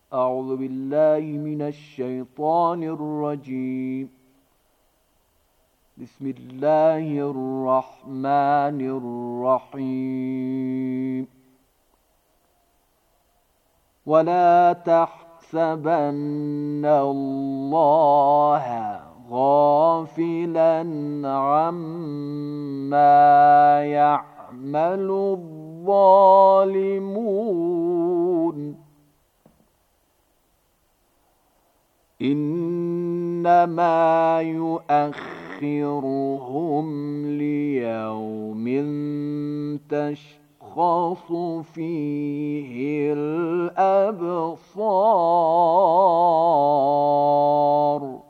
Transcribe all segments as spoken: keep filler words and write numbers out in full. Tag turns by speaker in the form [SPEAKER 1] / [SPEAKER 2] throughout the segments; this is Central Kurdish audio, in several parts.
[SPEAKER 1] أعوذ بالله من الشيطان الرجيم. بسم الله الرحمن الرحيم. ولا تحسبن الله غافلا عما يعمل الظالمون، إنما يؤخرهم ليوم تشخص فيه الأبصار،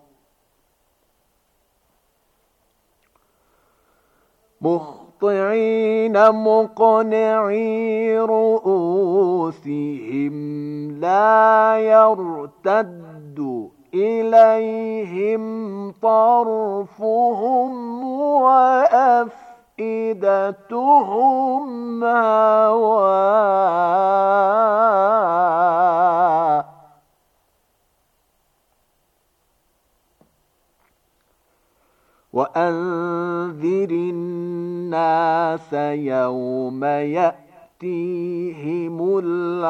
[SPEAKER 1] مهطعين مقنعي رؤوسهم لا يرتد إليهم طرفهم وأفئدتهم هواء، وأنذر الناس يوم يأتيهم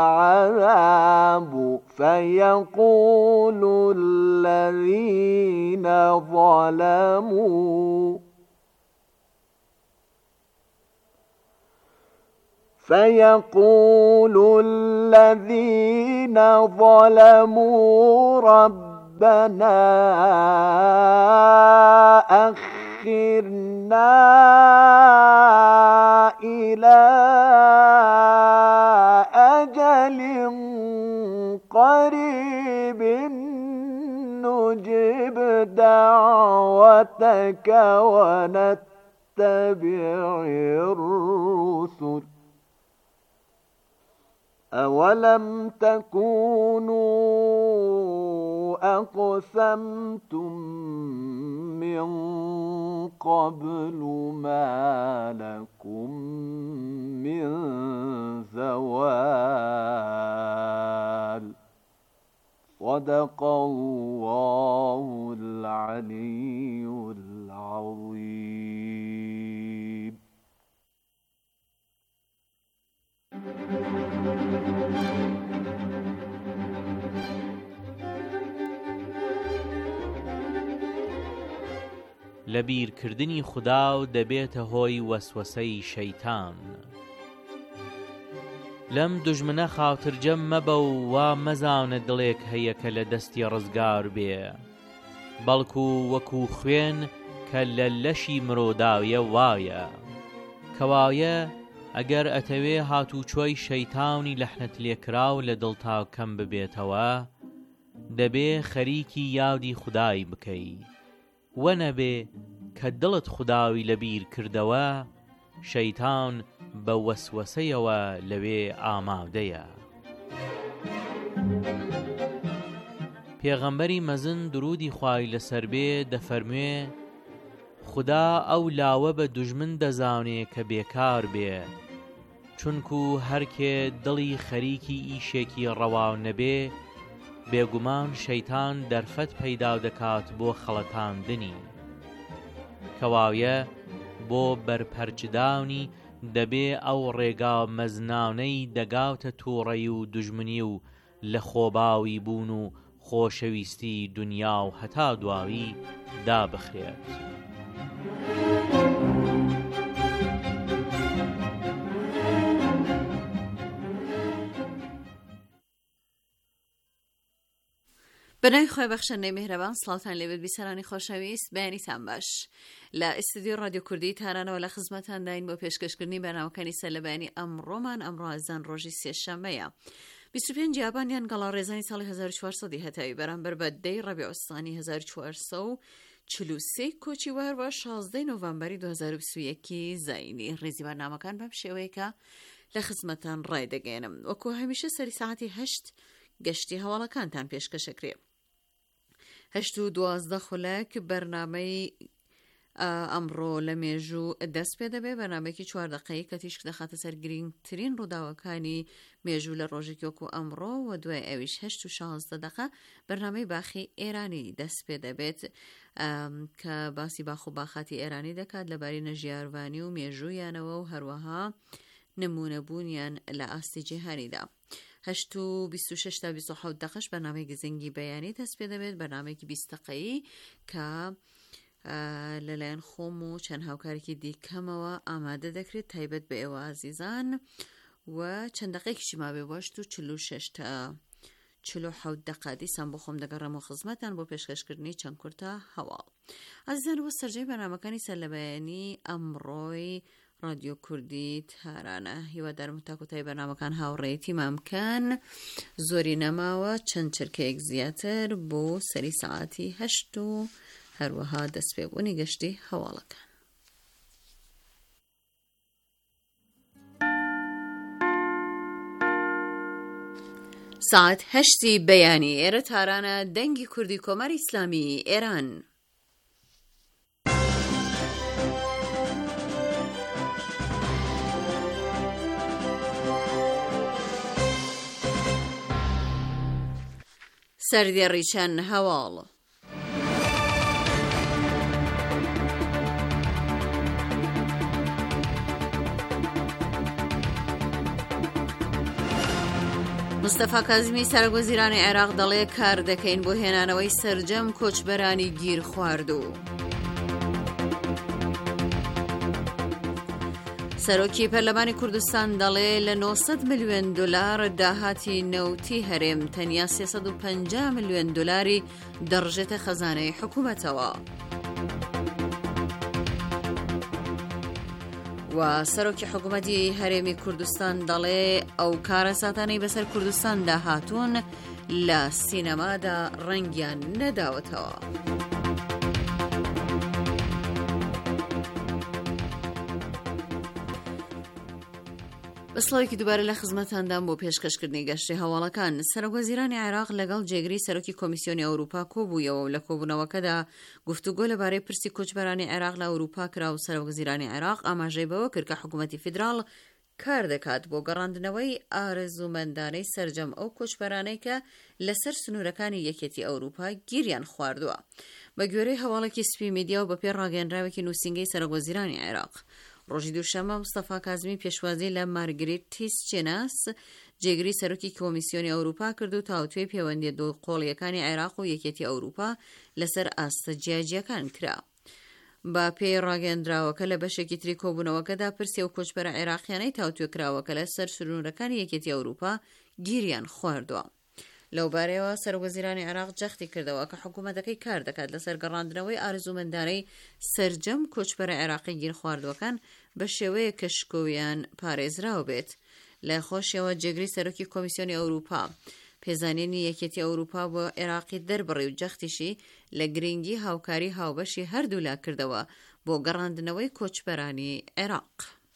[SPEAKER 1] العذاب فيقول الذين ظلموا فيقول الذين ظلموا ربنا أخرنا إلى أجل قريب نجب دعوتك ونتبع الرسل، أولم تكونوا أقسمتم من قبل ما لكم من زوال. صدق الله العلي العظيم.
[SPEAKER 2] لبیر کردنی خدا و دەبێتە هۆی وەسوەسەی شەیتان. لەم دوژمنە خاوترجەم مەبە و وا مەزانە دڵێک هەیە کە لە دەستی ڕزگار بێ، بەڵکو وەکو خوێن کە لە لەشی مرۆداویە وایە، کەوایە ئەگەر ئەتەوێ هاتوچۆی شەیتانی لەحنت لێکراو لە دڵتا کەم ببێتەوە، دەبێ خەریکی یادی خودای بکەی، وەنەبێ کە دڵت خوداوی لەبیر کردەوە شەیتان بە وەسوەسەیەوە لەوێ ئامادەیە. پێغەمبەری مەزن درودی خوای لەسەر بێ دەفەرموێ خدا ئەو لاوە بە دوژمن دەزانێ کە بێکار بێ، چونکو هەرکێ دڵی خەریکی ئیشێکی ڕەواو نەبێ بێگومان شەیتان دەرفەت پەیدا دەکات بۆ خەڵەتاندنی، کەوایە بۆ بەرپەرچداونی دەبێ ئەو ڕێگا مەزنانەی دەگاوتە تووڕەی و دوژمنی و لە خۆباوی بوون و خۆشەویستی دنیا و هەتا دواوی دابخرێت.
[SPEAKER 3] بەناوی خۆی بەخشەندەی میهرەبان، سڵاوتان لێبێت بیسەرانی خۆشەویست، بەیانیتان باش. لە ئیستودیۆ رادیۆ کوردی تارانەوە لە خزمەتان داین بۆ پێشکەشکردنی بەناوەکانی سەرلەبەیانی ئەمڕۆمان. ئەمڕۆ ئازان ڕۆژی سێشەممەیە بیست و پێنج یابانیان گەڵا ڕێزانی ساڵی هەزار و چوارسەدی هەتاوی بەرامبەر بە دەی ڕەبیع ئوستانی هەزار و چوارسە و چل و سێ کۆچی وهروە شازدەی نۆڤەمبەری دوو هەزار و بیست و یەک زاینی. ڕێزی بەرنامەکان بەم شێوەیەکە لە خزمەتان ڕای دەگەێنم. وەکو هەمیشە سەری ساعەتی هەشت گەشتی هەواڵەکانتان پێشکەشەکرێ. هەشت و دوازدە خولەک بەرنامەی ئەمڕۆ لە مێژوو دەست پێ دەبێ بەنامێکی چوار دقەیە کە تیشک دەخاتە سەر گرنگترین ڕووداوەکانی مێژوو لە ڕۆژێکی وەکو ئەمڕۆ و دوای ئەویش هەشت و شازدە دقە بەرنامەی باخی ئێرانی دەست پێ دەبێت کە باسی باخ و باخاتی ئێرانی دەکات لەبارەی نەژیاروانی و مێژوویانەوە و هەروەها نمونەبوونیان لە ئاستی جیهانیدا. هەشت و بیست و شەش تا بیست و حەوت دقەش بەرنامەی گزنگی بەیانی دەست پێ دەبێت بەرنامێکی بیست دقەیی کە لەلایەن خۆم و چەند هاوکارێکی دیکەمەوە ئامادە دەکرێت تایبەت بە ئێوە عزیزان و چەند دقەیەکیشی مابێ هەشت و چل و شەش تا چل و حەوت دقە دیسان بۆ خۆم دەگەڕێمەوە خزمەتان بۆ پێشکەشکردنی چەند کورتە هەواڵ. عزیزان وە سەرجەی بەرنامەکانی سەرلەبەیانی ئەمڕۆی رادیۆ کوردی تارانە. هیوادارم تاکۆتایی بەرنامەکان هاوڕێیەتی مامکەن زۆری نەماوە چەند چرکەیەک زیاتر بۆ سەری سەعاتی هەشت و هەروەها دەست پێبوونی گەشتی هەواڵەکان. ساعت هەشتی بەیانی ئێرە تارانە دەنگی کوردی کۆماری ئیسلامی ئێران. سەردێڕی چەند هەواڵ. مستەفا کازمی سەرۆکوەزیرانی عێراق دەڵێ کار دەکەین بۆ هێنانەوەی سەرجەم کۆچبەرانی گیر خواردوو. سەرۆکی پەرلەمانی کوردستان دەڵێ لە نۆسەد ملیۆن دۆلار داهاتی نەوتی هەرێم تەنیا سێسەد و پەنجا ملیۆن دۆلاری دەڕژێتە خەزانەی حکوومەتەوە. و سەرۆکی حکوومەتی هەرێمی کوردستان دەڵێ ئەو کارە ساتانەی بەسەر کوردستان داهاتوون لە سینەمادا ڕەنگیان نەداوەتەوە. بەسڵاوێکی دووبارە لە خزمەتاندام بۆ پێشکەشکردنی گەشتی هەواڵەکان. سەرۆکوەزیرانی عێراق لەگەڵ جێگری سەرۆکی کۆمیسیۆنی ئەوروپا کۆبوویەوە و لە کۆبوونەوەکەدا گفتوگۆ لەبارەی پرسی کۆچبەرانی عێراق لە ئەوروپا کرا و سەرۆکوەزیرانی عێراق ئاماژەی بەوە کرد کە حکوومەتی فیدراڵ کار دەکات بۆ گەڕاندنەوەی ئارەزومەندانەی سەرجەم ئەو کۆچبەرانەی کە لەسەر سنوورەکانی یەکێتی ئەوروپا گیریان خواردووە. بە گوێرەی هەواڵێکی سپی میدیا و بەپێ ڕاگەیەنراوێکی نووسینگەی سەرۆکوەزیرانی عێراق ڕۆژی دووشەمە مستەفا کازمی پێشوازی لە مارگریت تیسچێناس جێگری سەرۆکی کۆمیسیۆنی ئەوروپا کرد و تاوتوێ پەیوەندی دۆ قۆڵیەکانی عێراق و یەکێتی ئەوروپا لەسەر ئاستە جیاجیەکان کرا. با پێی ڕاگەیەندراوەکە لە بەشێکی تری کۆبوونەوەکەدا پرسی و کۆچبەرە عێراقیانەی تاوتوێ کراوەکە لەسەر سنوورەکانی یەکێتی ئەوروپا گیریان خواردووە. لەو بارەیەوە سەرۆکوەزیرانی عێراق جەختی کردەوە کە حکوومەتەکەی کار دەکات لەسەر گەڕاندنەوەی ئارەزومەندانەی سەرجەم کۆچبەرە عێراقی گیر خواردوەکان بە شێوەیە کە شکۆویان پارێزراو بێت. لە خۆشیەوە جێگری سەرۆکی کۆمیسیۆنی ئەوروپا پێزانینی یەکێتی ئەوروپا بۆ عێراقی دەربڕی و جەختیشی لە گرنگی هاوکاری هاوبەشی هەردوو لا کردەوە بۆ گەڕاندنەوەی کۆچبەرانی عێراق.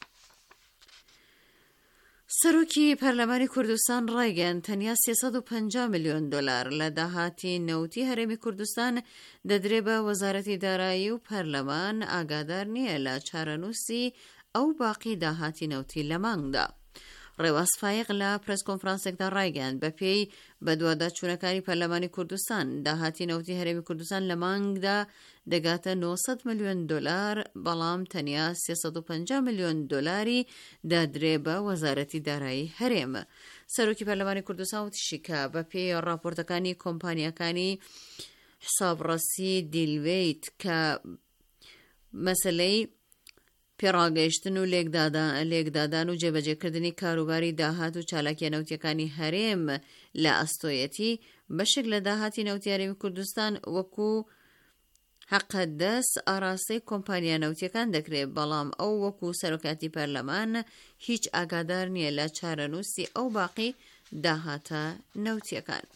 [SPEAKER 3] سەرۆکی پەرلەمانی کوردستان ڕایگەیاند تەنیا سێسەد و پەنجا ملیۆن دۆلار لە داهاتی نەوتی هەرێمی کوردستان دەدرێ بە وەزارەتی دارایی و پەرلەمان ئاگادار نییە لە چارەنووسی ئەو باقی داهاتی نەوتی لە مانگدا. ڕێواز فایق لە پرس کۆنفرانسێکدا ڕایگەیاند بە پێی بە دوواداچوونەکانی پەرلەمانی کوردستان داهاتی نەوتی هەرێمی کوردستان لە مانگدا دەگاتە نۆسەد ملیۆن دۆلار بەڵام تەنیا سێسەد و پەنجا ملیۆن دۆلاری دادرێ بە وەزارەتی دارایی هەرێم. سەرۆکی پەرلەمانی کوردستان وتیشی کە بە پێی راپۆرتەکانی کۆمپانیەکانی حسابڕەسی دیلویت کە مەسەلەی پێڕاگەیشتن و لێکدادان و جێبەجێکردنی کاروباری داهات و چالاکیە نەوتیەکانی هەرێم لە ئەستۆیەتی بەشێک لە داهاتی نەوتی هەرێمی کوردستان وەکو حەقەدەست ئاراستەی کۆمپانیا نەوتیەکان دەکرێت بەڵام ئەو وەکو سەرۆکاتی پەرلەمان هیچ ئاگادار نییە لە چارەنووسی ئەو باقی داهاتە نەوتیەکان.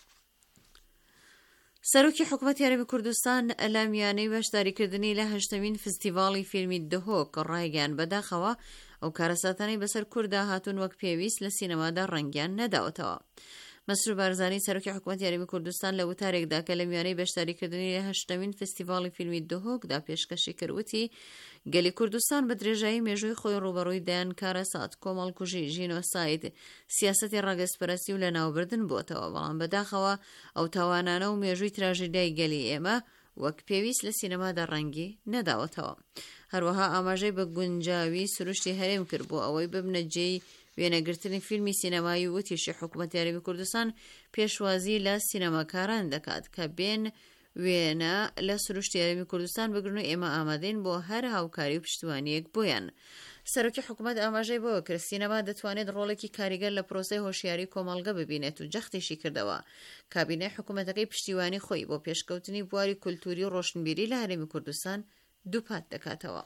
[SPEAKER 3] سەرۆکی حکوومەتی هەرێمی کوردستان لە میانەی بەشداریکردنی لە هەشتمین فستیڤاڵی فیلمی دهۆک ڕایگەیاند بەداخەوە ئەو کارەساتانەی بەسەر کووردا هاتوون وەک پێویست لە سینەمادا ڕەنگیان نەداوەتەوە. مەسرور بارزانی سەرۆکی حکوومەتی یاریمی کوردستان لە وتارێکدا کە لە میوانەی بەشداریکردنی لە هەشتمین فستیڤاڵی فیلمی دهۆکدا پێشکەشی کردوتی گەلی کوردستان بە درێژایی مێژووی خۆی ڕوبەڕووی دایان کارەسات، کۆمەڵکوژی، ژینۆساید، سیاسەتی ڕاگەزپەرستی و لە ناوبردن بووەتەوە، بەڵام بەداخەوە ئەو تاوانانە و مێژووی تراژیدیای گەلی ئێمە وەک پێویست لە سینەمادا ڕەنگی نەداوەتەوە. هەروەها ئاماژەی بە گونجاوی سروشتی هەرێم کرد بۆ ئەوەی ببنە جێی وێنەگرتنی فیلمی سینەمایی و وتیشی حکوومەتی یاریمی کوردستان پێشوازی لە سینەماکاران دەکات کە بێن وێنە لە سروشتی یاریمی کوردستان بگرن و ئێمە ئامادەین بۆ هەر هاوکاری و پشتیوانیەک بۆیان. سەرۆکی حکوومەت ئاماژەی بۆ کرد سینەما دەتوانێت ڕۆڵێکی کاریگەر لە پرۆسەی هۆشیاری کۆمەڵگە ببینێت و جەختیشی کردەوە. کابینەی حکوومەتەکەی پشتیوانی خۆی بۆ پێشکەوتنی بواری کولتوری و ڕۆشنبیری لە هەرێمی کوردستان دووپات دەکاتەوە.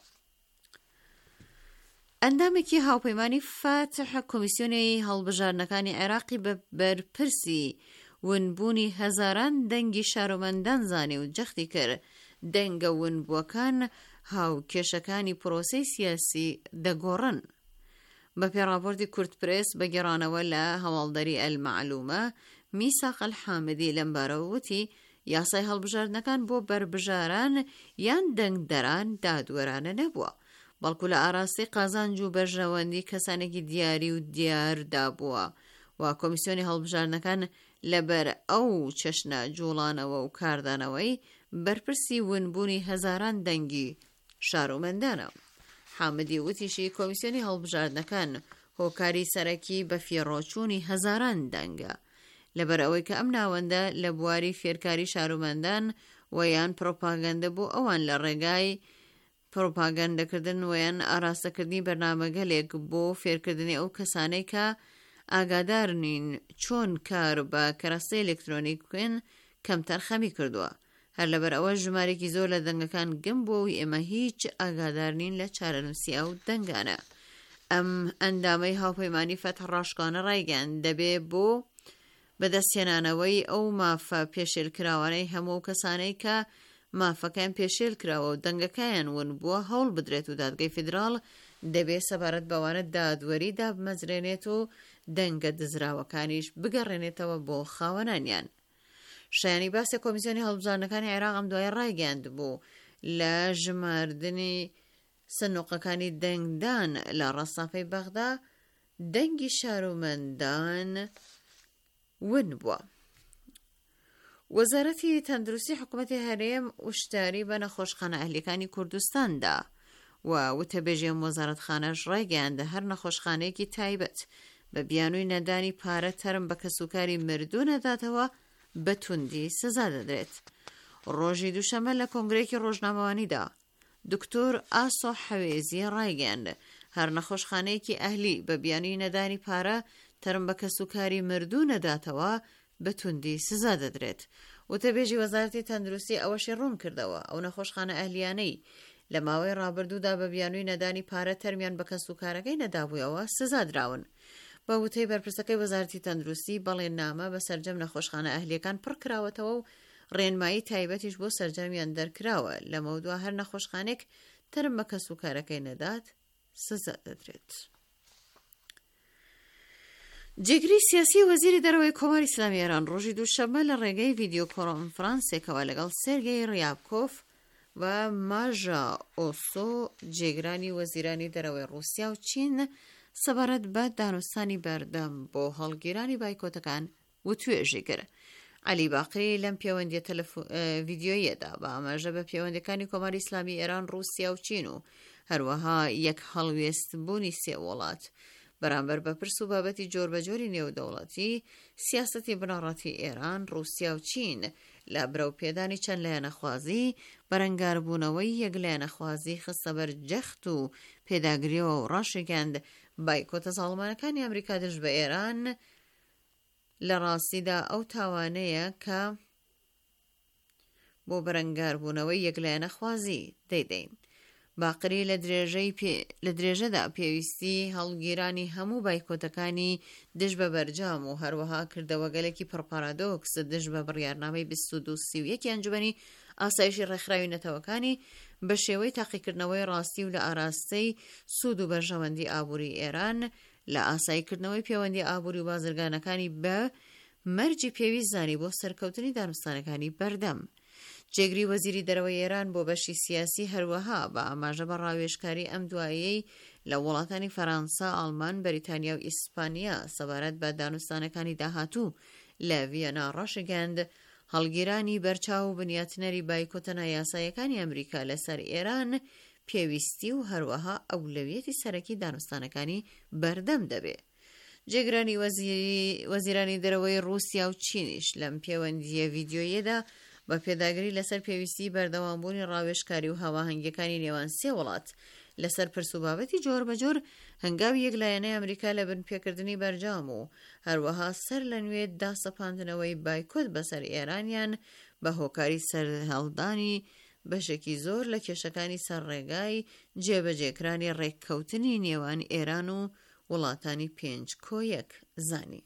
[SPEAKER 3] ئەندامێکی هاوپەیمانی فاتح کۆمیسیۆنی هەڵبژارنەکانی عێراقی بە بەرپرسی ونبوونی هەزاران دەنگی شارۆمەندان زانی و جەختی کرد دەنگە ونبووەکان هاوکێشەکانی پرۆسەی سیاسی دەگۆڕن. بە پێڕاپۆرتی کورد پرێس بە گێڕانەوە لە هەواڵدەری ئەلمەعلومە میساق الحامدی لەمبارەوە وتی یاسای هەڵبژاردنەکان بۆ بەربژاران یان دەنگدەران دادوەرانە نەبووە، بەڵکو لە ئاراستی قازانج و بەرژەوەندی کەسانێکی دیاری و دیاردا بووە و کۆمیسیۆنی هەڵبژاردنەکان لەبەر ئەو چەشنە جوڵانەوە و کاردانەوەی بەرپرسی ونبوونی هەزاران دەنگی شارۆمەندانە. حامدی وتیشی کۆمیسیۆنی هەڵبژاردنەکان هۆکاری سەرەکی بە فێڕۆچوونی هەزاران دەنگە لەبەر ئەوەی کە ئەم ناوەندە لە بواری فێرکاری شارۆمەندان ویان پرۆپاگەندە بۆ ئەوان لە ڕێگای پرۆپاگەندەکردن ویان ئاراستەکردنی بەرنامەگەلێک بۆ فێرکردنی ئەو کەسانەی کە ئاگادار نین چۆن کار بە کەرەستەی ئێلکترۆنیک بکەن کەمتەر خەمی کردووە. هەر لەبەر ئەوە ژمارێکی زۆر لە دەنگەکان گەم بۆەوەی ئێمە هیچ ئاگادار نین لە چارەنووسی ئەو دەنگانە. ئەم ئەندامەی هاوپەیمانی فەتح ڕاشقانە ڕایگەیان دەبێ بۆ بەدەستهێنانەوەی ئەو مافە پێشێلکراوانەی هەموو کەسانەی کە مافەکان پێشێل کراوە و دەنگەکەیان ون بووە هەوڵ بدرێت و دادگای فیدراڵ دەبێت سەبارەت بەوانە دادوەری دابمەزرێنێت و دەنگە دزراوەکانیش بگەڕێنێتەوە بۆ خاوەنانیان. شایانی باسی کۆمیسیۆنی هەڵبژاردنەکانی عێراق ئەم دوای ڕایگەیاند بوو لە ژماردنی سنووقەکانی دەنگدان لە ڕەسافەی بەغدا دەنگی شارۆمەندان ون بووە. وەزارەتی تەندروستی حکوومەتی هەرێم وشتاری بە نەخۆشخانە ئەهلیەکانی کوردستاندا و وتەبێژی وەزارەتخانەش ڕایگەیاندە هەر نەخۆشخانەیەکی تایبەت بە بیانووی نەدانی پارە تەرم بە کەسوکاری مردوو نەداتەوە بە توندی سزا دەدرێت. ڕۆژی دووشەمە لە کۆنگرێکی ڕۆژنامەوانیدا دکتۆر ئاسۆ حەوێزی ڕایگەیاند هەر نەخۆشخانەیەکی ئەهلی بە بیانووی نەدانی پارە تەرم بە کەسوکاری مردوو نەداتەوە بە توندی سزا دەدرێت. وتەبێژی وەزارەتی تەندروستی ئەوەشی ڕوون کردەوە ئەو نەخۆشخانە ئەهلیانەی لە ماوەی ڕابردوودا بە بیانووی نەدانی پارە تەرمیان بە کەسوکارەکەی نەدابوویەوە سزا دراون. بە وتەی بەرپرسەکەی وەزارەتی تەندروستی بەڵێننامە بە سەرجەم نەخۆشخانە ئەهلیەکان پڕکراوەتەوە و ڕێنمایی تایبەتیش بۆ سەرجەمیان دەرکراوە لەمە دووە هەر نەخۆشخانێک تەرم بە کەسوکارەکەی نەدات سزا دەدرێت. جێگری سیاسی وەزیری دەرەوەی کۆماری ئیسلامی ئێران ڕۆژی دووشەمە لە ڕێگەی ڤیدیۆ کۆنفرانسێکەوە لەگەڵ سێرگێی ڕیابکۆف و ماژا ئۆسۆ جێگرانی وەزیرانی دەرەوەی ڕووسیا و چین سەبارەت بە دانوستانی بەردەم بۆ هەڵگیرانی بایکۆتەکان و توێژی کرد. علی باقری لەم پەیوەندیە ڤیدیۆیەدا بە ئاماژە بە پەیوەندەکانی کۆماری ئیسلامی ئێران، ڕووسیا و چین و هەروەها یەک هەڵوێستبوونی سێ وڵات بەرامبەر بە پرس و بابەتی جۆربەجۆری نێودەوڵەتی سیاسەتی بنەڕەتی ئێران، ڕووسیا و چین لە برەوپێدانی چەند لایەنەخوازی بەرەنگاربوونەوەی یەک لایەنەخوازی خستە بەر جەخت و پێداگریەوە و ڕاشێکاند بایکۆتە ساڵمانەکانی ئەمریکا دژ بە ئێران لە ڕاستیدا ئەو تاوانەیە کە بۆ بەرەنگاربوونەوەی یەک لایەنەخوازی دەیدەین. باقری لە درێژەدا پێویستی هەڵگیرانی هەموو بایکۆتەکانی دژ بە بەرجام و هەروەها کردەوەگەلێکی پڕپارادۆکس دژ بە بڕیارنامەی بیست و دوو سی و یەک ئەنجومەنی ئاسایشی ڕێکخراوی نەتەوەکانی بە شێوەی تاقیکردنەوەی ڕاستی و لە ئاراستەی سوود و بەرژەوەندی ئابووری ئێران لە ئاساییکردنەوەی پەیوەندی ئابووری و بازرگانەکانی بە مەرجی پێویست زانی بۆ سەرکەوتنی دانوستانەکانی بەردەم. جێگری وەزیری دەرەوەی ئێران بۆ بەشی سیاسی هەروەها بە ئاماژە بە ڕاوێژکاری ئەم دوایەی لە وڵاتانی فەرەنسا، ئاڵمان، بەریتانیا و ئیسپانیا سەبارەت بە دانوستانەکانی داهاتوو لە ڤیەنا ڕاشگەاند هەڵگیرانی بەرچاو و بنیاتنەری بایکۆتە یاساییەکانی ئەمریکا لەسەر ئێران پێویستی و هەروەها ئەولەویەتی سەرەکی دانوستانەکانی بەردەم دەبێت. جێگرانی وەزیرانی دەرەوەی رووسیا و چینیش لەم پەیوەندیە ڤیدیۆیەدا بە پێداگری لەسەر پێویستی بەردەوامبوونی ڕاوێژکاری و هاواهەنگیەکانی نێوان سێ وڵات لەسەر پرسوبابەتی جۆر بەجۆر هەنگاوی یەکلایەنەی ئەمریکا لە بنپێکردنی بەرجام و هەروەها سەر لە نوێ داسەپاندنەوەی بایکۆت بەسەر ئێرانیان بە هۆکاری سەرهەڵدانی بەشێکی زۆر لە کێشەکانی سەرڕێگای جێبەجێکرانی ڕێککەوتنی نێوان ئێران و وڵاتانی پێنج کۆ یەک زانی.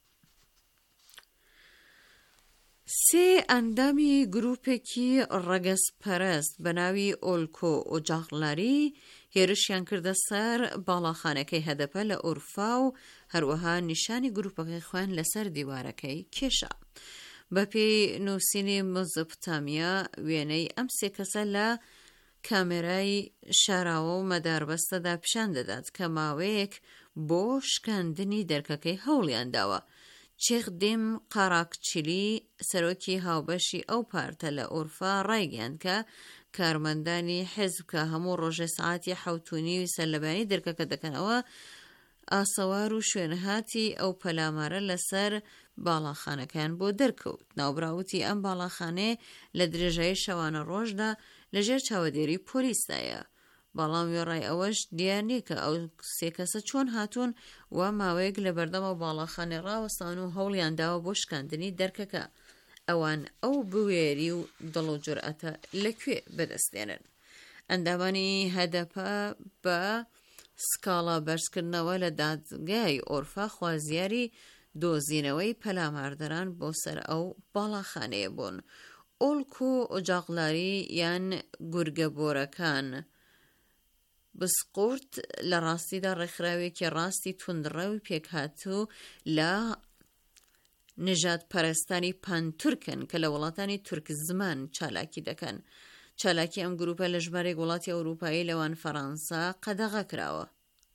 [SPEAKER 3] سێ ئەندامی گروپێکی ڕەگەزپەرست بە ناوی ئۆلکۆ ئۆجاغلاری هێرشیان کردە سەر باڵاخانەکەی هەدەپە لە ئورفا و هەروەها نیشانی گروپەکەی خوێن لەسەر دیوارەکەی کێشە. بە پێی نووسینی مزپتامیا وێنەی ئەم سێ کەسە لە کامێرای شاراوە و مەداربەستەدا پیشان دەدات کە ماوەیەک بۆ شکاندنی دەرکەکەی هەوڵیان داوە. چێخدیم قاراکچیلی سەرۆکی هاوبەشی ئەو پارتە لە ئورفا ڕایگەیاند کە کارمەندانی حیزب کە هەموو ڕۆژێ سەعاتی حەوتونی و سەرلەبانی دەرکەکە دەکەنەوە ئاسەوار و شوێنهاتی ئەو پەلامارە لەسەر باڵاخانەکان بۆ دەرکەوت. ناوبراوتی ئەم باڵاخانێ لە درێژایی شەوانە ڕۆژدا لەژێر چاوەدێری پۆلیسدایە. بەڵام وێڕای ئەوەش دیار نییە کە ئەو سێ کەسە چۆن هاتوون و ماوەیەک لە بەردەمە باڵاخانێ ڕاوەستان و هەوڵیان داوە بۆ شکاندنی دەرکەکە. ئەوان ئەو بوێری و دڵ و جورئەتە لەکوێ بەدەستێنن؟ ئەندامانی هەدەپە بە سکاڵا بەرزکردنەوە لە دادگای ئۆرفا خوازیاری دۆزینەوەی پەلاماردەران بۆ سەر ئەو باڵاخانەیە بوون. ئۆلکۆ ئۆجاغلاری یان گورگەبۆرەکان بسقورت لە ڕاستیدا ڕێکخراوێکی ڕاستی توندڕەوی پێکهاتوو لە نژاد پەرستانی پانتورکن کە لە وڵاتانی تورک زمان چالاکی دەکەن. چالاکی ئەم گروپە لە ژمارەی وڵاتی ئەوروپایی لەوان فەڕەنسا قەدەغە کراوە.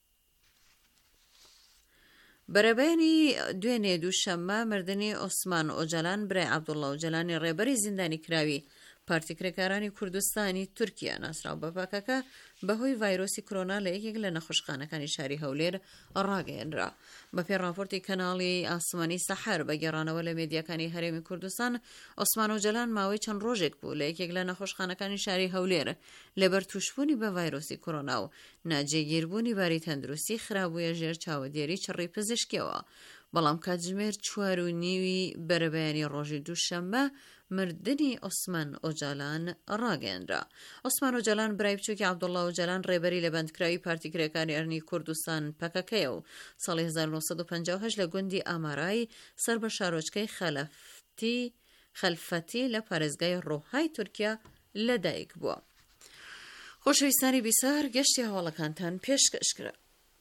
[SPEAKER 3] بەرەبەیانی دوێنێ دووشەممە مردنی عوسمان ئۆجەلان برای عەبدوڵڵا ئۆجەلانی ڕێبەری زیندانی کراوی پارتی کرێکارانی کوردستانی تورکیا ناسراو بە پاکەکە بەهۆی ڤایرۆسی کۆرۆنا لە یەکێک لە نەخۆشخانەکانی شاری هەولێر ڕاگەیەنرا. بە پێی راپۆرتی کەناڵی ئاسمانی سەحەر بە گێڕانەوە لە مێدیاکانی هەرێمی کوردستان، عوسمان ئۆجەلان ماوەی چەند ڕۆژێک بوو لە یەکێک لە نەخۆشخانەکانی شاری هەولێر لەبەر تووشبوونی بە ڤایرۆسی کۆرۆنا و ناجێگیربوونی باری تەندروستی خراببوویە ژێر چاوەدێری چڕی پزیشکیەوە. بەڵام کاتژمێر چوار و نیوی بەرەبەیانی ڕۆژی دووشەممە مردنی عوسمان ئۆجەلان ڕاگەیەنرا. عوسمان ئۆجەلان برای بچووکی عەبدوڵڵا ئۆجەلان ڕێبەری لە بەندکراوی پارتی کرێکاری ئەرنی کوردستان پەکەکەیە و ساڵی هەزار و نۆ سەد و پەنجا و هەشت لە گوندی ئامارای سەر بە شارۆچکەی خەلەفتی خەلفەتی لە پارێزگای ڕۆهای تورکیا لەدایک بووە. خۆشەویستانی بیسار، گەشتی هەواڵەکانتان پێشکەشکرا.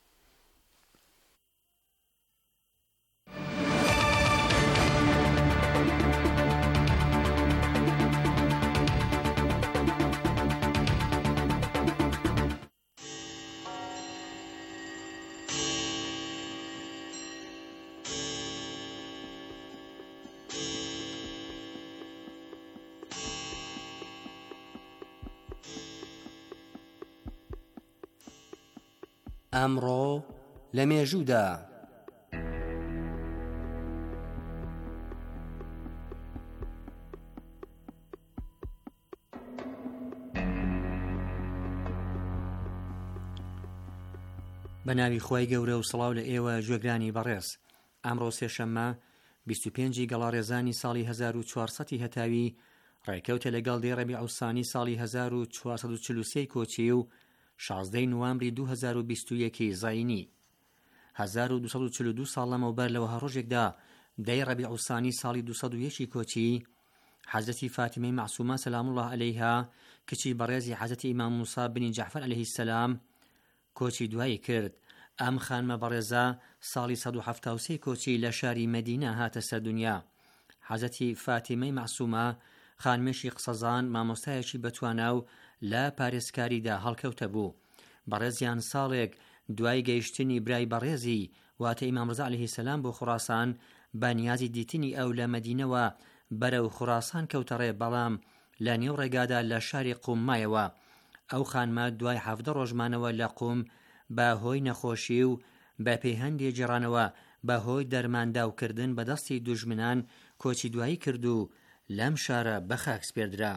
[SPEAKER 4] ئەمڕۆ لە مێژوودا بە ناوی خۆی گەورە و سڵاو لە ئێوە گوێگرانی بەڕێز. ئەمڕۆ سێشەممە بیست و پێنجی گەڵارێزانی ساڵی هەزار و چوارسەدی هەتاوی ڕێکەوتە لەگەڵ دەی ڕەبیع ئەوسانی ساڵی هەزار و چوارسەد و چل و سێ کۆچی و شازدەی نوامبری دوو هەزار و بیست و یەکی زاینی. هەزار و دووسەد و چل و دوو ساڵ لەمەوبەر لەوە ڕۆژێکدا دەی ڕەبیع ئەوسانی ساڵی دووسەد و یەکی کۆچی حەزرەتی فاتیمەی مەعسوومە سەلام الله عەلەیها کچی بەڕێزی حەزرەتی ئیمام موسا بنی جەعفەر عەلەیهی سەلام کۆچی دوایی کرد. ئەم خانمە بەڕێزە ساڵی سەد و هەفتاد و سێ کۆچی لە شاری مەدینە هاتە سەر دنیا. حەزەتی فاتیمەی مەعسوومە خانمێشی قسەزان مامۆستایەکی بەتوانا و لە پارێزکاریدا هەڵکەوتە بوو. بەڕێزیان ساڵێک دوای گەیشتنی برای بەڕێزی واتە ئیمام ڕزا عەلەیهی سەلام بۆ خوڕاسان بە نیازی دیتنی ئەو لە مەدینەوە بەرەو خوڕاسان کەوتەڕێ، بەڵام لە نێو ڕێگادا لە شاری قوم مایەوە. ئەو خانمە دوای حەڤدە ڕۆژمانەوە لە قوم بە هۆی نەخۆشی و بە پێی هەندێک جێڕانەوە بە هۆی دەرمانداوکردن بەدەستی دوژمنان کۆچی دوایی کرد و لەم شارە بە خاک سپێردرا.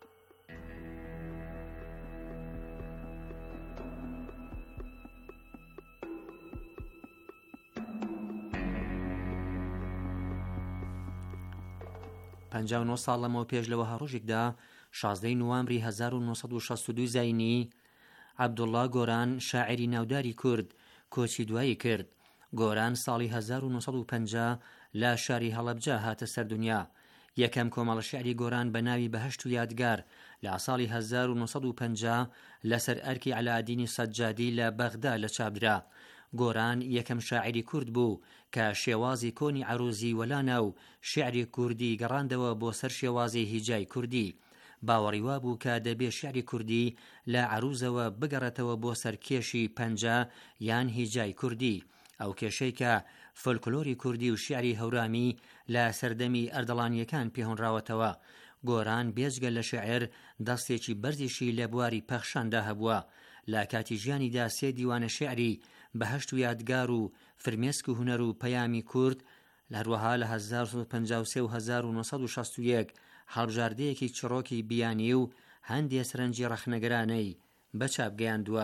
[SPEAKER 4] پەنجا و نۆ ساڵ لەمەوە پێش لەوە هەڕۆژێکدا شازدەی نوامبری هەزار و نۆسەد و شەست و دوو زاینی عەبدوڵڵا گۆران شاعری ناوداری کورد کۆچی دوایی کرد. گۆران ساڵی هەزار و نۆسەد و پەنجا لە شاری هەڵەبجە هاتە سەر دنیا. یەکەم کۆمەڵە شعری گۆران بە ناوی بەهەشت و یادگار لە ساڵی هەزار و نۆسەد و پەنجا لەسەر ئەرکی عەلادینی سەجادی لە بەغدا لە چاپدرا. گۆران یەکەم شاعری کورد بوو کە شێوازی کۆنی عەروزی وەلانە و شعری کوردی گەڕاندەوە بۆ سەر شێوازی هیجای کوردی. باوەڕی وا بوو کە دەبێ شعری کوردی لە عەروزەوە بگەڕێتەوە بۆ سەر کێشی پەنجا یان هیجای کوردی، ئەو کێشەی کە فۆلکلۆری کوردی و شعری هەورامی لە سەردەمی ئەردەڵانیەکان پێهۆنراوەتەوە. گۆران بێجگە لە شعر دەستێکی بەرزیشی لە بواری پەخشاندا هەبووە. لە کاتی ژیانیدا سێ دیوانە شعری بەهەشت و یادگار و فرمێسک و هونەر و پەیامی کورد هەروەها لە هەزار و سەد و پەنجا و سێ و هەزار و نۆسەد و شەست و یەک هەڵبژاردەیەکی چڕۆکی بیانی و هەندێ سەرنجی ڕەخنەگرانەی بە چاپ گەیاندووە.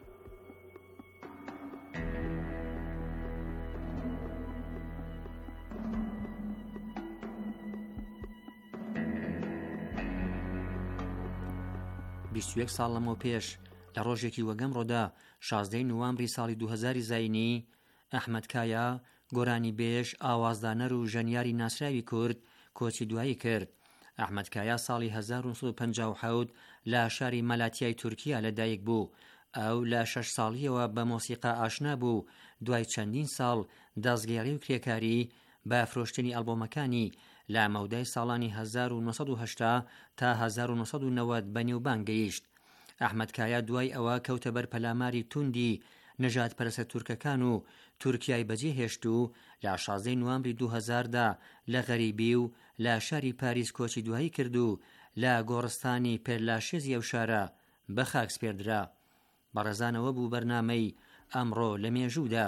[SPEAKER 4] بیست و یەک ساڵ لەمەوە پێش لە ڕۆژێکی وەگەمڕۆدا شازدەی نوامبری ساڵی دوو هەزاری زاینی ئەحمەد کایە گۆرانی بێژ ئاوازدانەر و ژەنیاری ناسراوی کورد کۆچی دوایی کرد. ئەحمەد کایە ساڵی هەزار و سەد و پەنجا و حەوت لە شاری مەلاتیای تورکیا لەدایک بوو. ئەو لە شەش ساڵیەوە بە مۆسیقا ئاشنا بوو. دوای چەندین ساڵ دەستگێڕی و کرێکاری بە فرۆشتنی ئەلبۆمەکانی لە مەودای ساڵانی هەزار و نۆسەد و هەشتا تا هەزار و نۆسەد و نەوەد بەنێوبانگ گەیشت. ئەحمەد کایە دوای ئەوە کەوتە بەر پەلاماری توندی نەژاد پەرستە تورکەکان و تورکیای بەجێهێشت و لە شازدەی نوامبری دوو هەزاردا لە غەریبی و لە شاری پاریس کۆچی دوایی کرد و لە گۆڕستانی پێرلاشێزی ئەو شارە بە خاک سپێردرا. بەڕێزانەوە بوو بەرنامەی ئەمڕۆ لە مێژوودا.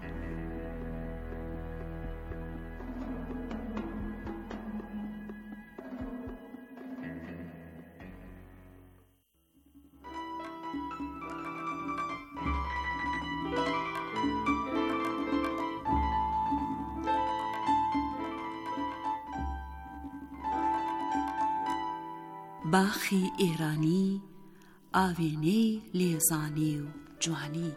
[SPEAKER 3] باخی ئێرانی ئاوێنەی لێزانی و جوانی.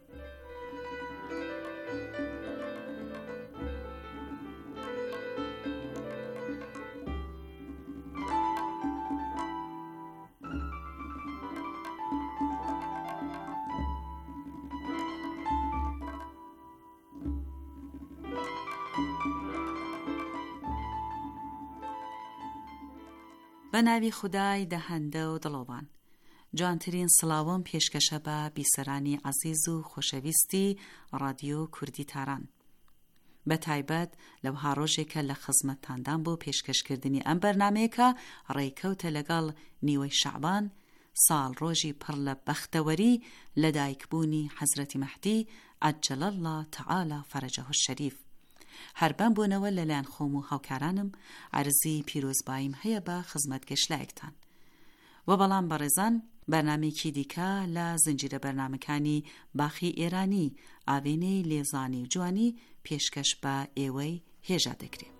[SPEAKER 3] بە ناوی خودای دەهەندە و دڵۆبان. جوانترین سڵاوم پێشکەشە بە بیسەرانی عەزیز و خۆشەویستی ڕادیۆ کوردی تاران. بە تایبەت لەو هاڕۆژێکە لە خزمەتتاندان بۆ پێشکەشکردنی ئەم بەرنامەیەکە ڕێکەوتە لەگەڵ نیوەی شەعبان، ساڵ ڕۆژی پڕ لە بەختەوەری لە دایکبوونی حەزرەتی مەهدی عەجەلە الله تەعالی فەرەجەهو الشەریف. هەربەم بوونەوە لەلایەن خۆم و هاوکارانم عەرزی پیرۆزباییم هەیە بە خزمەتگەشلایەکتان. و بەڵام بەڕێزان بەرنامێکی دیکە لە زنجیرە بەرنامەکانی باخی ئێرانی ئاوێنەی لێزانی و جوانی پێشکەش بە ئێوەی هێژا دەکرێت.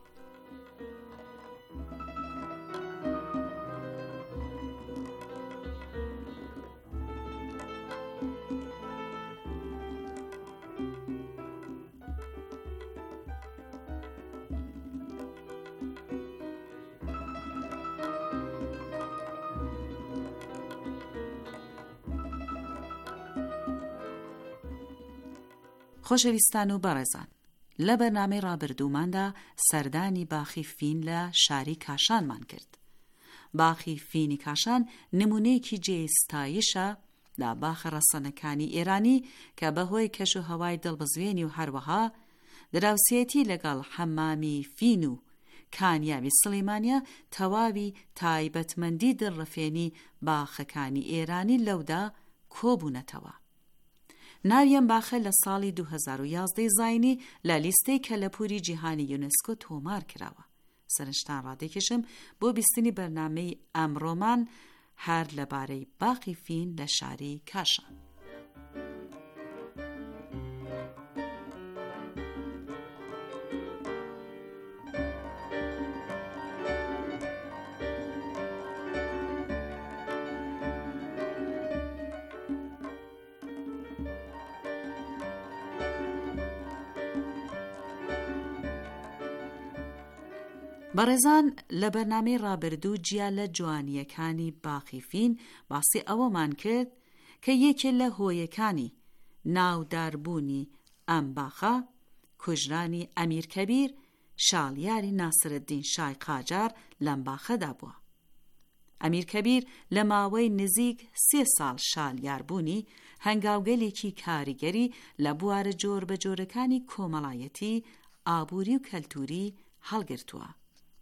[SPEAKER 5] خۆشەویستان و بەڕێزان، لە بەرنامەی ڕابردووماندا سەردانی باخی فین لە شاری کاشانمان کرد. باخی فینی کاشان نمونەیەکی جێستایشە لە باخە ڕەسەنەکانی ئێرانی کە بەهۆی کەش و هەوای دڵبزوێنی و هەروەها دراوسێتی لەگەڵ حەمامی فین و کانیاوی سلەیمانیە تەواوی تایبەتمەندی دڵڕەفێنی باخەکانی ئێرانی لەودا کۆبوونەتەوە. ناویان باخە لە ساڵی دوو هەزار و یازدە زاینی لە لیستەی کەلەپوری جیهانی یونسکۆ تۆمار کراوە. سەرنجتان ڕادێکێشم بۆ بیستنی بەرنامەی ئەمڕۆمان هەر لەبارەی باخی فین لە شاری کاشان. بەڕێزان، لە بەرنامەی ڕابردوو جیا لە جوانیەکانی باخی فین باسی ئەوەمان کرد کە یەکێ لە هۆیەکانی ناوداربوونی ئەم باخە کوژرانی ئەمیر کەبیر شاڵیاری ناسرەدین شای قاجار لەم باخەدا بووە. ئەمیر کەبیر لە ماوەی نزیک سێ ساڵ شالیاربوونی هەنگاوگەلێکی کاریگەری لە بوارە جۆر بە جۆرەکانی کۆمەڵایەتی ئابووری و کەلتوری هەڵگرتووە.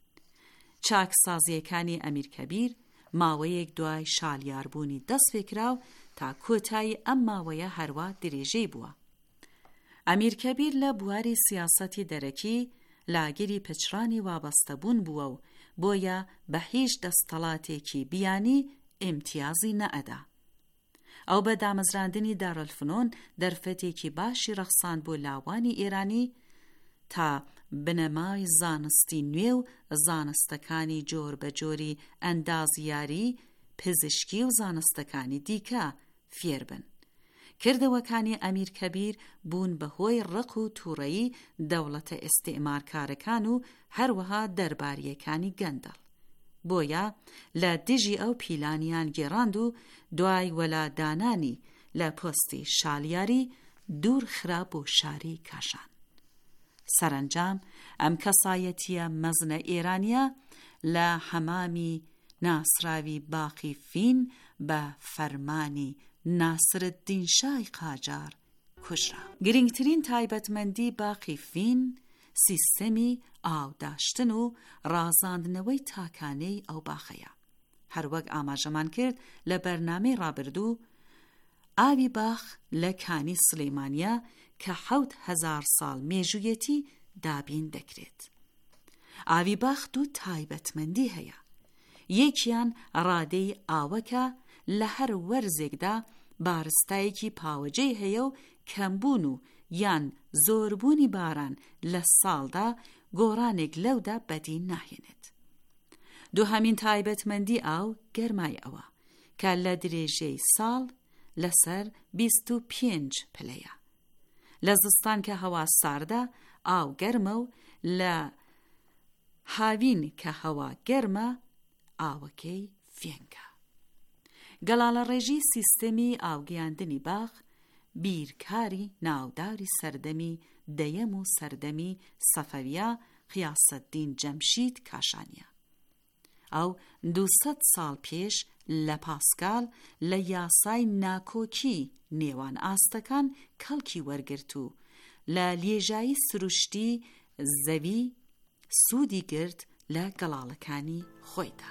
[SPEAKER 5] چاکسازیەکانی ئەمیر کەبیر ماوەیەک دوای شالیاربوونی دەست پێکراو تا کۆتایی ئەم ماوەیە هەروە درێژەی بووە. ئەمیر کەبیر لە بواری سیاسەتی دەرەکی لاگیری پچرانی وابەستەبوون بووە و بۆیە بە هیچ دەستەڵاتێکی بیانی ئیمتیازی نەئەدا. ئەو بە دامەزراندنی دارەلفنۆن دەرفەتێکی باشی ڕەخساند بۆ لاوانی ئێرانی تا بنەمای زانستی نوێ و زانستەکانی جۆر بە جۆری ئەندازیاری، پزیشکی و زانستەکانی دیکە فێر بن. کردەوەکانی ئەمیر کەبیر بوون بەهۆی ڕق و تووڕەیی دەوڵەتە ئێستێمارکارەکان و هەروەها دەرباریەکانی گەندەڵ. بۆیە لە دژی ئەو پیلانیان گێڕاند و دوای وەلادانانی لە پۆستی شالیاری دوور خرا بۆ شاری کاشان. سەرنجام ئەم کەسایەتیە مەزنە ئێرانیە لە حەمامی ناسراوی باخی فین بە فەرمانی ناسرەدین شای قاجار کوژرا. گرنگترین تایبەتمەندی باخی فین سیستەمی ئاوداشتن و ڕازاندنەوەی تاکانەی ئەو باخەیە. هەروەک ئاماژەمان کرد لە بەرنامەی ڕابردوو، ئاوی باخ لە کانی سلەیمانیە کە حەوت هەزار ساڵ مێژوویەتی دابین دەکرێت. ئاوی باخ دوو تایبەتمەندی هەیە. یەکیان ڕادەی ئاوەکە لە هەر وەرزێکدا بارستایەکی پاوەجەی هەیە و کەمبوون و یان زۆربوونی باران لە ساڵدا گۆڕانێک لەودا بەدی ناهێنێت. دووهەمین تایبەتمەندی ئاو گەرمای ئەوە کە لە درێژەی ساڵ لەسەر بیست و پێنج پلەیە. لە زستان کە هەوا ساردە ئاو گەرمە و لە هاوین کە هەوا گەرمە ئاوەکەی فێنکە. گەڵاڵە ڕێژی سیستەمی ئاوگەیاندنی باخ بیرکاری ناوداری سەردەمی دەیەم و سەردەمی سەفەویە غیاسەددین جەمشید کاشانیە. ئەو دووسەد ساڵ پێش لە پاسکال لە یاسای ناکۆکی نێوان ئاستەکان کەڵکی وەرگرت و لە لێژایی سروشتی زەوی سوودی گرت لە گەڵاڵەکانی خۆیدا.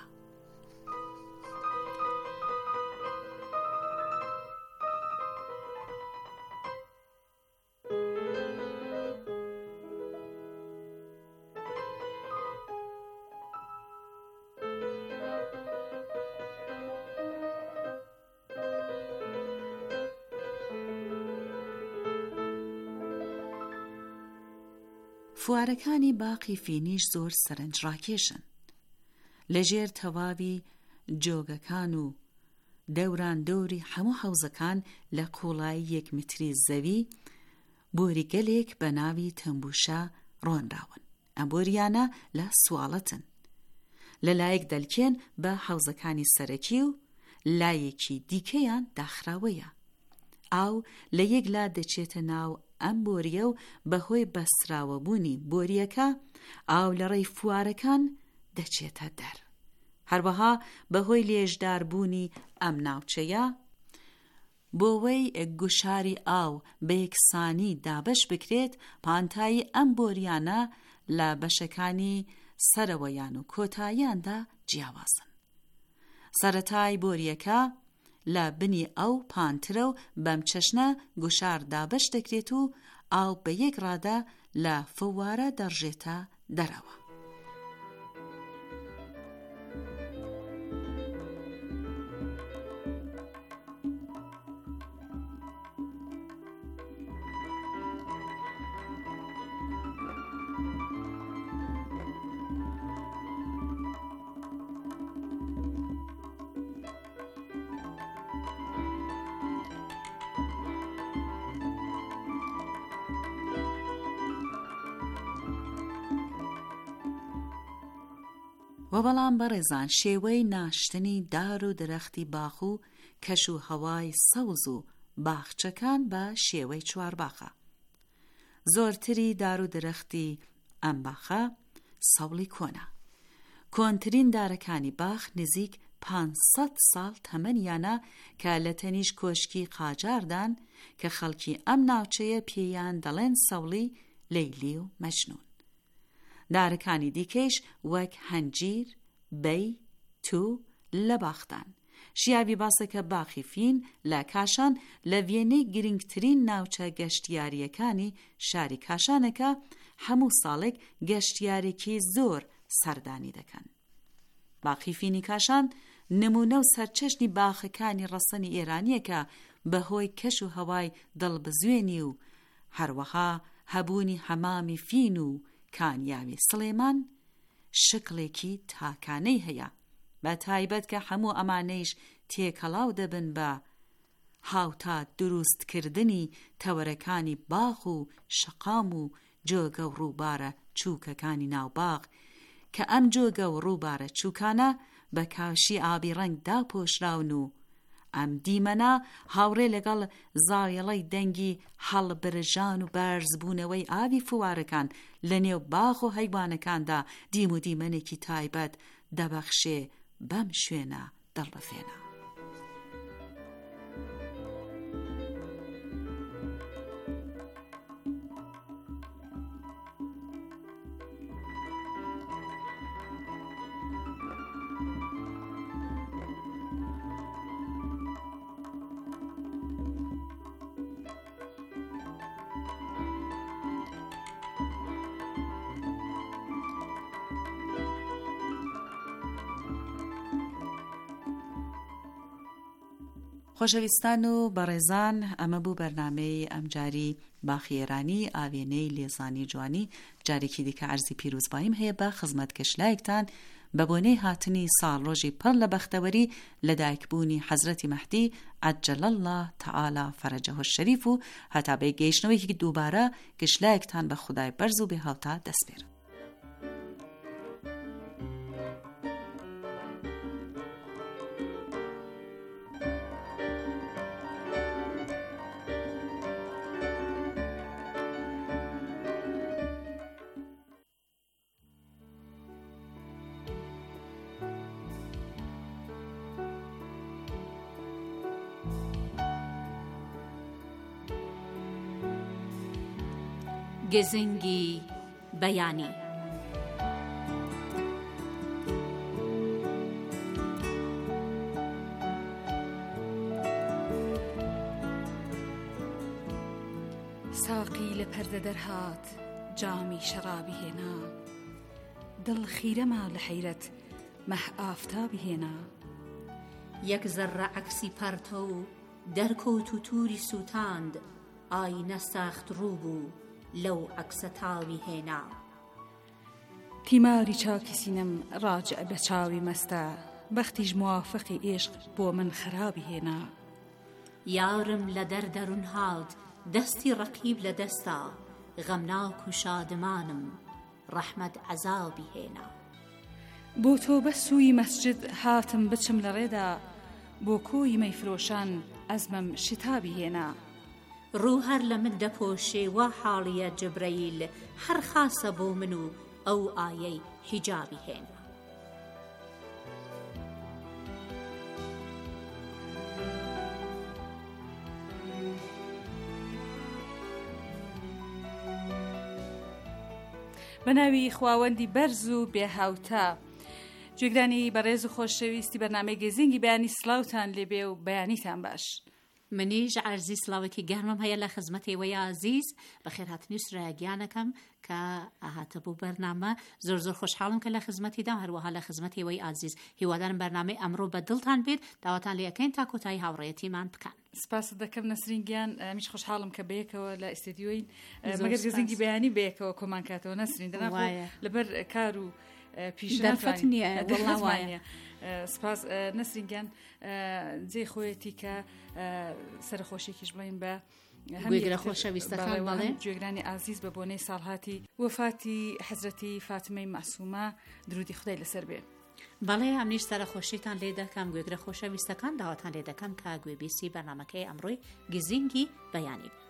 [SPEAKER 5] فوارەکانی باقی فینیش زۆر سەرنجڕاکێشن. لەژێر تەواوی جۆگەکان و دەوران دەوری هەموو حەوزەکان لە قوڵایی یەک متری زەوی بۆری گەلێک بە ناوی تەمبوشە ڕۆنراون. ئەم بۆریانە لە سواڵەتن. لە لایەک دەلکێن بە حەوزەکانی سەرەکی و لایەکی دیکەیان داخراوەیە. ئاو لە یەک لا دەچێتە ناو ئەم بۆریە و بەهۆی بەسراوەبوونی بۆریەکە ئاو لە ڕێی فوارەکان دەچێتە دەر. هەروەها بەهۆی لێژداربوونی ئەم ناوچەیە بۆوەی گوشاری ئاو بە یەکسانی دابەش بکرێت، پانتایی ئەم بۆریانە لە بەشەکانی سەرەوەیان و کۆتاییاندا جیاوازن. سەرەتای بۆریەکە لە بنی ئەو پانترە و بەم چەشنە گوشار دابەش دەکرێت و ئاو بە یەک ڕادە لە فوارە دەڕژێتە دەرەوە. و بەڵام بەڕێزان شێوەی ناشتنی دار و درەختی باخ و کەش و هەوای سەوز و باخچەکان بە شێوەی چوارباخە. زۆرتری دار و درەختی ئەم باخە سەوڵی کۆنا. کۆنترین دارەکانی باخ نزیک پانسەد ساڵ تەمەنیانە کە لە تەنیش کۆشکی قاجاردان کە خەڵکی ئەم ناوچەیە پێیان دەڵێن سەوڵی لەیلی و مەجنون. دارەکانی دیکەش وەک هەنجیر، بەی، تو لە باختان. شیاوی باسەکە باخی فین لە کاشان لە وێنەی گرنگترین ناوچە گەشتیاریەکانی شاری کاشانەکە هەموو ساڵێک گەشتیارێکی زۆر سەردانی دەکەن. باخی فینی کاشان نمونە و سەرچەشنی باخەکانی ڕەسەنی ئێرانیەکە بەهۆی کەش و هەوای دڵبزوێنی و هەروەها هەبوونی هەمامی فین و کانیاوی سڵێمان شکلێکی تاکانەی هەیە، بە تایبەت کە هەموو ئەمانەیش تێکەڵاو دەبن بە هاوتا دروستکردنی تەوەرەکانی باخ و شەقام و جۆگە و ڕووبارە چووکەکانی ناوباغ کە ئەم جۆگە و ڕووبارە چووکانە بە کاشی ئابی ڕەنگ داپۆشراون و ئەم دیمەنە هاوڕێ لەگەڵ زاویەڵەی دەنگی هەڵبرژان و بەرزبوونەوەی ئاوی فوارەکان لە نێو باخ و هەیوانەکاندا دیم و دیمەنێکی تایبەت دەبەخشێ بەم شوێنە دڵبەفێنە. خۆشەویستان و بەڕێزان، ئەمە بوو بەرنامەی ئەمجاری باخی ئێرانی ئاوێنەی لێزانی جوانی. جارێکی دیکە عەرزی پیرۆزباییم هەیە بە خزمەتکەشلایەکتان بە بۆنەی هاتنی ساڵڕۆژی پڕ لە بەختەوەری لە دایکبوونی حەزرەتی مەهدی عەجەل الله تەعالی فەرەجەهو الشەریف و هەتا بە گەیشتنەوەیەکی دووبارە گشلایەکتان بە خودای بەرز و بێهاوتا دەسپێرم.
[SPEAKER 6] گزنگی بەیانی.
[SPEAKER 7] ساقی لە پەردە دەرهات جامی شەرابی هێنا، دڵ خیرەما لە حەیرەت مەح ئافتابی هێنا.
[SPEAKER 6] یەک زەرڕە عەکسی پەرتە و دەرکەوت و تووری سووتاند، ئاینە ساخت ڕوو بوو لەو عەکسە تاوی هێنا.
[SPEAKER 7] تیماری چاکی سینەم ڕاجع بە چاوی مەستە، بەختیش موافقی عێشق بۆ من خرابی هێنا.
[SPEAKER 6] یارم لە دەردەرون هات دەستی ڕەقیب لە دەستا، غەمناک و شادمانم ڕەحمەت عەزابی هێنا.
[SPEAKER 7] بۆ تۆ بە سووی مەسجد هاتم بچم لە ڕێدا، بۆ کۆی مەیفرۆشان ئەزمم شتابی هێنا.
[SPEAKER 6] ڕوو هەر لە من دەپۆشێ وا حاڵیە جبرەیل هەر خاسە بۆ من و ئەو ئایەی حیجابی هێنا.
[SPEAKER 7] بەناوی خواوەندی بەرز و بێهاوتا گوێگرانی بەڕێز و خۆشەویستی بەرنامەی گەزینگی بەیانی سلااوتان لێبێ و بەیانیتان باش.
[SPEAKER 6] منیش عەرزی سڵاوێکی گەرمم هەیە لە خزمەتی وەی عەزیز بەخێرهاتنی سرایگیانەکەم کە ئاهاتە بوو بەرنامە زۆر زۆر خۆشحاڵم کە لە خزمەتیدا هەروەها لە خزمەتی وەی عەزیز هیوادارم بەرنامەی ئەمڕۆ بە دڵتان بێت داواتان لێ ئەکەین تا کۆتایی هاوڕێیەتیمان بکەن.
[SPEAKER 7] سپاس دەکەم نەسرین گیان میش خۆشحاڵم کە بەیەکەوە لە ئیستدیۆین مەگەر گەزینگی بەیانی بەیەکەوە کۆمان کاتەوە نەسرین دەنا لەبەر کار و
[SPEAKER 6] پیشدەرفەت نییە وڵڵاوایە.
[SPEAKER 7] سپاس نەسرینگیان جێ خۆیەتی کە سەرخۆشێکیش بڵین بە
[SPEAKER 6] گوێگرە خۆشەویستەکان بەڵێ
[SPEAKER 7] گوێگرانی ئازیز بە بۆنەی ساڵهاتی وفاتی حەزرەتی فاتمەی مەعسوومە درودی خودای لەسەر بێ.
[SPEAKER 6] بەڵێ ئەمنیش سەرخۆشیتان لێ دەکەم گوێگرە خۆشەویستەکان داواتان لێ دەکەم کە گوێبیستی بەرنامەکەی ئەمڕۆی گزینگی بەیانی بێ.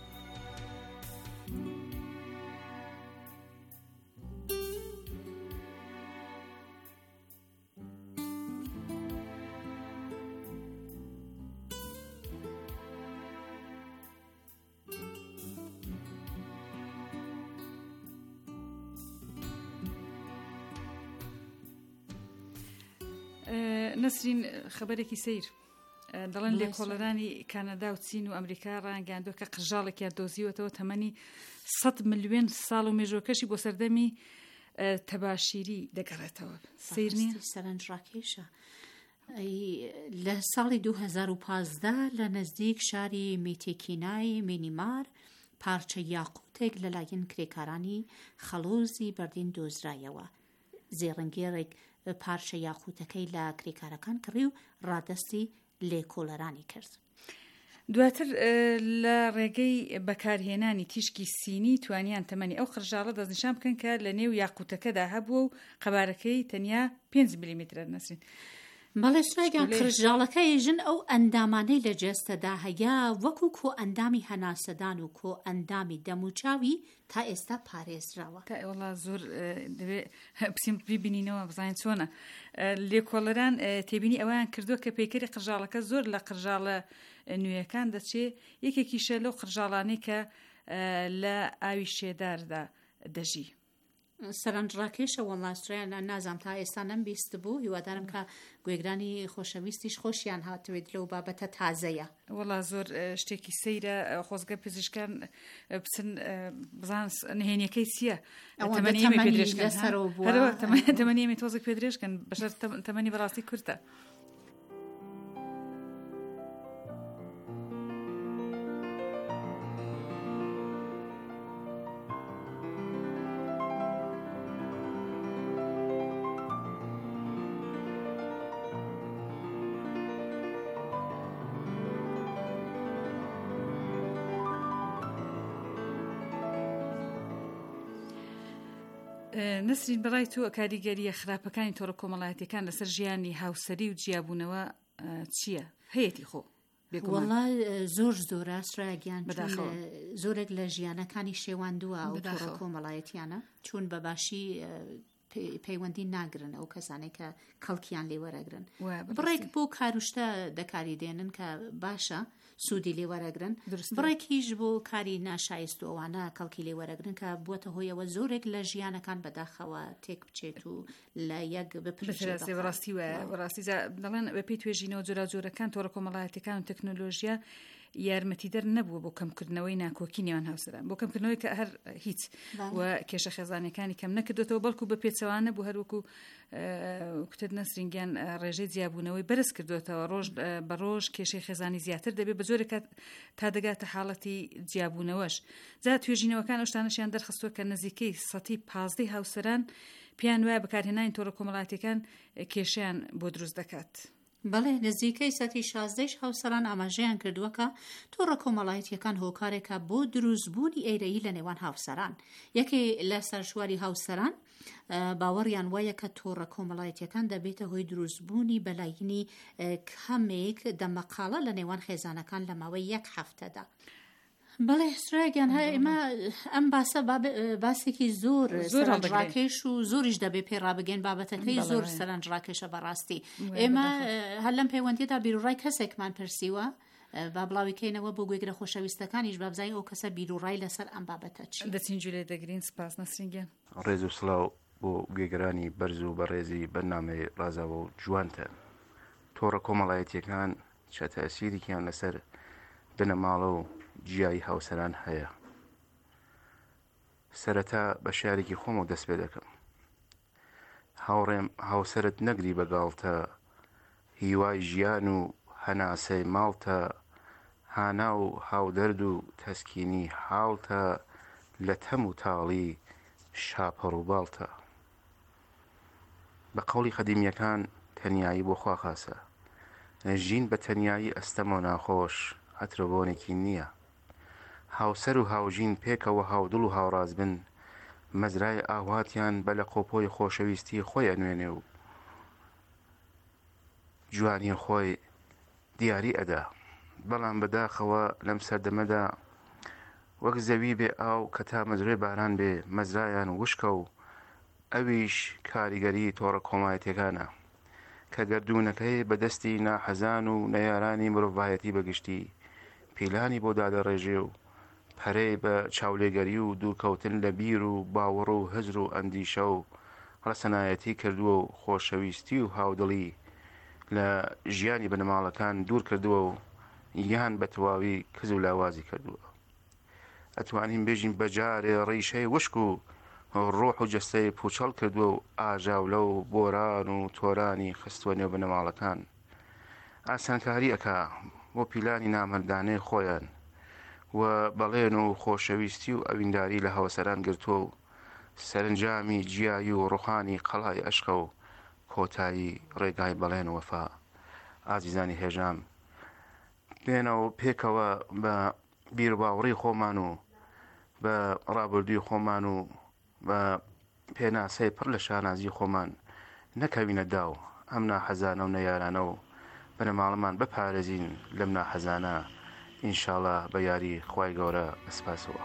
[SPEAKER 7] نەسرین خەبەرێکی سیر دەڵێن لێکۆڵەرانی کانەدا و چین و ئەمریکا ڕانگەاندووە کە قژاڵێکیان دۆزیوەتەوە تەمەنی سەد ملیۆن ساڵ و مێژوەکەشی بۆ سەردەمی تەباشیری دەگەڕێتەوە. سیر نییە
[SPEAKER 6] سەرنجڕاکێشە. لە ساڵی دوو هەزار و پانزدە لە نزدیک شاری میتێکینای مینیمار پارچە یاقوتێک لەلایەن کرێکارانی خەڵۆزی بەردین دۆزرایەوە. زێڕنگێڕێک پارچە یاقوتەکەی لە کرێکارەکان کڕی و ڕادستی لێکۆڵەرانی کرد.
[SPEAKER 7] دواتر لە ڕێگەی بەکارهێنانی تیشکی سینی توانیان تەمەنی ئەو خرژاڵە دەستنیشان بکەن کە لە نێو یاقوتەکەدا هەبووە و قەبارەکەی تەنیا پێنج میلیمترە نەسرین.
[SPEAKER 6] بەڵێ سرایگان خرژاڵەکەی ژن ئەو ئەندامانەی لە جێستەدا هەیە وەکو کۆ ئەندامی هەناسەدان و کۆ ئەندامی دەموچاوی تا ئێستا پارێزراوە.
[SPEAKER 7] وڵا زۆر دەبێت پسیم ببینینەوە بزانین چۆنە. لێکۆڵەران تێبینی ئەویان کردووە کە پەیکەری قژاڵەکە زۆر لە قژاڵە نوێیەکان دەچێ یەکێکیشە لەو قژاڵانەی کە لە ئاوی شێداردا دەژی.
[SPEAKER 6] سەرنجڕاکێشە وەڵاسترایان نازام تا ئێستا نەمبیست بوو هیوادارم کە گوێگرانی خۆشەویستیش خۆشیان هاتوێت لەو بابەتە تازەیە.
[SPEAKER 7] وەڵا زۆر شتێکی سەیرە خۆزگە پزیشکان بچن بزان نهێنیەکەی چییە تەمەنیێمی تۆزێک پێ درێژکەن بەشەر تەمەنی بەڕاستی کورتە. نەسرین بەڕای تۆ کاریگەریە خراپەکانی تۆڕە کۆمەڵایەتیەکان لەسەر ژیانی هاوسەری و جیابوونەوە چییە؟ هەیەی خۆ
[SPEAKER 6] وەڵا زۆر زۆرە سرایگیان زۆرێک لە ژیانەکانی شێواندووە ئەو تۆڕە کۆمەڵایەتیانە چون بەباشی پەیوەندی ناگرن ئەو کەسانێک کە کەڵکیان لێوەرەگرن. بڕێک بۆ کاروشتە دەکاری دێنن کە باشە سوودی لێوەرەگرن، بڕێکیش بۆ کاری ناشایست و ئەوانە کەڵکی لێوەرەگرن کە بووەتە هۆیەوە زۆرێک لە ژیانەکان بەداخەوە تێک بچێت و لە یەک بپرسێت.
[SPEAKER 7] ڕاستی وە ڕاستی دەڵێن بەپێی توێژینەوە جۆرا جۆرەکان تۆڕە کۆمەڵایەتیەکان و تەکنۆلۆژیا یارمەتیدەر نەبووە بۆ کەمکردنەوەی ناکۆکی نێوان هاوسەران، بۆ کەمکردنەوەی کە هەر هیچ و کێشە خێزانەکانی کەم نەکردوێتەوە بەڵکو بە پێچەوانە بوو هەروەکو کوتت نەسرینگیان ڕێژەی جیابوونەوەی بەرز کردوێتەوە ڕۆژ بە ڕۆژ کێشەی خێزانی زیاتر دەبێت بە جۆرێک تا دەگاتە حاڵەتی جیابوونەوەش. جا توێژینەوەکان ئەو شتانەشیان دەرخستووە کە نزیکەی سەتی پازدەی هاوسەران پێیان وایە بەکارهێنانی تۆڕە کۆمەڵایەتیەکان کێشەیان بۆ دروست دەکات.
[SPEAKER 6] بەڵێ نزیکەی سەتی شازدەیش هاوسەران ئاماژەیان کردووەکە تۆڕە کۆمەڵایەتیەکان هۆکارێکە بۆ دروستبوونی ئەیرەیی لە نێوان هاوسەران. یەکێ لە سەرشواری هاوسەران باوەڕیان وایە کە تۆڕە کۆمەڵایەتیەکان دەبێتە هۆی دروستبوونی بەلایینی کەمێک دەمەقاڵە لە نێوان خێزانەکان لە ماوەی یەک هەفتەدا. بەڵێ سراگیان ها ئێمە ئەم باسە باسێکی زۆر سەرنجڕاکێش و زۆریش دەبێ پێڕابگەین بابەتەکەی زۆر سەرنجڕاکێشە بەڕاستی ئێمە هەر لەم پەیوەندیدا بیرروڕای کەسێکمان پرسیوە با بڵاویکەینەوە بۆ گوێگرە خۆشەویستەکانیش بابزای ئەو کەسە بیرروڕای لەسەر ئەم بابەتە چی
[SPEAKER 7] دەچین جوێ دەگرین. سپاس نەسرینگیان.
[SPEAKER 8] ڕێز و سڵاو بۆ گوێگرانی بەرز و بەڕێزی بەرنامەی ڕازاوە و جوانتە. تۆڕە کۆمەڵایەتیەکان چە تەسیریان لەسەر بنەماڵە و جیایی هاوسەران هەیە. سەرەتا بە شارێکی خۆم و دەست پێ دەکەم. هاوڕێم هاوسەرت نەگری بەگاڵتە، هیوای ژیان و هەناسەی ماڵتە، هانا و هاودەرد و تەسکینی حاڵتە، لە تەم و تاڵی شاپەڕ و باڵتە. بە قەوڵی قەدیمیەکان تەنیایی بۆ خوا خاسە، ژین بە تەنیایی ئەستەمە ناخۆش هەترۆبۆنێکی نییە. هاوسەر و هاوژین پێکەوە هاودڵ و هاوڕاز بن، مەزرای ئاواتیان بە لە قۆپۆی خۆشەویستی خۆی ئەنوێنێ و جوانی خۆی دیاری ئەدا. بەڵام بەداخەوە لەم سەردەمەدا وەک زەوی بێ ئاو کە تا مەزرێ باران بێ مەزرایان وشکە و ئەویش کاریگەری تۆڕە کۆمایەتیەکانە کە گەردوونەکەی بەدەستی ناحەزان و نەیارانی مرۆڤایەتی بەگشتی پیلانی بۆ دادەڕێژێ و پەرەی بە چاولێگەری و دوورکەوتن لە بیر و باوەڕ و هەزر و ئەندیشە و ڕەسەنایەتی کردووە و خۆشەویستی و هاودڵی لە ژیانی بنەماڵەکان دوور کردووە و یان بە تەواوی کز و لاوازی کردووە. ئەتوانین بێژین بەجارێ ڕیشەی وشک و ڕۆح و جەستەی پوچەڵ کردووە و ئاژاولە و بۆران و تۆرانی خستووە نێو بنەماڵەکان. ئاسانکاری ئەکا بۆ پیلانی نامەردانەی خۆیان و بەڵێن و خۆشەویستی و ئەوینداری لە هاوسەران گرتووە و سەرنجامی جیایی و ڕوحانی قەڵای عەشقە و کۆتایی ڕێگای بەڵێن و وەفا. ئازیزانی هێژام، بێنەوە پێکەوە بە بیرباوەڕی خۆمان و بە ڕابردووی خۆمان و بە پێناسەی پڕ لە شانازی خۆمان نەکەوینە داو ئەم ناحەزانە و نەیارانە و بنەماڵەمان بپارێزین لەم ناحەزانە ئینشاڵڵا بە یاری خوای گەورە ئەسپاسەوە.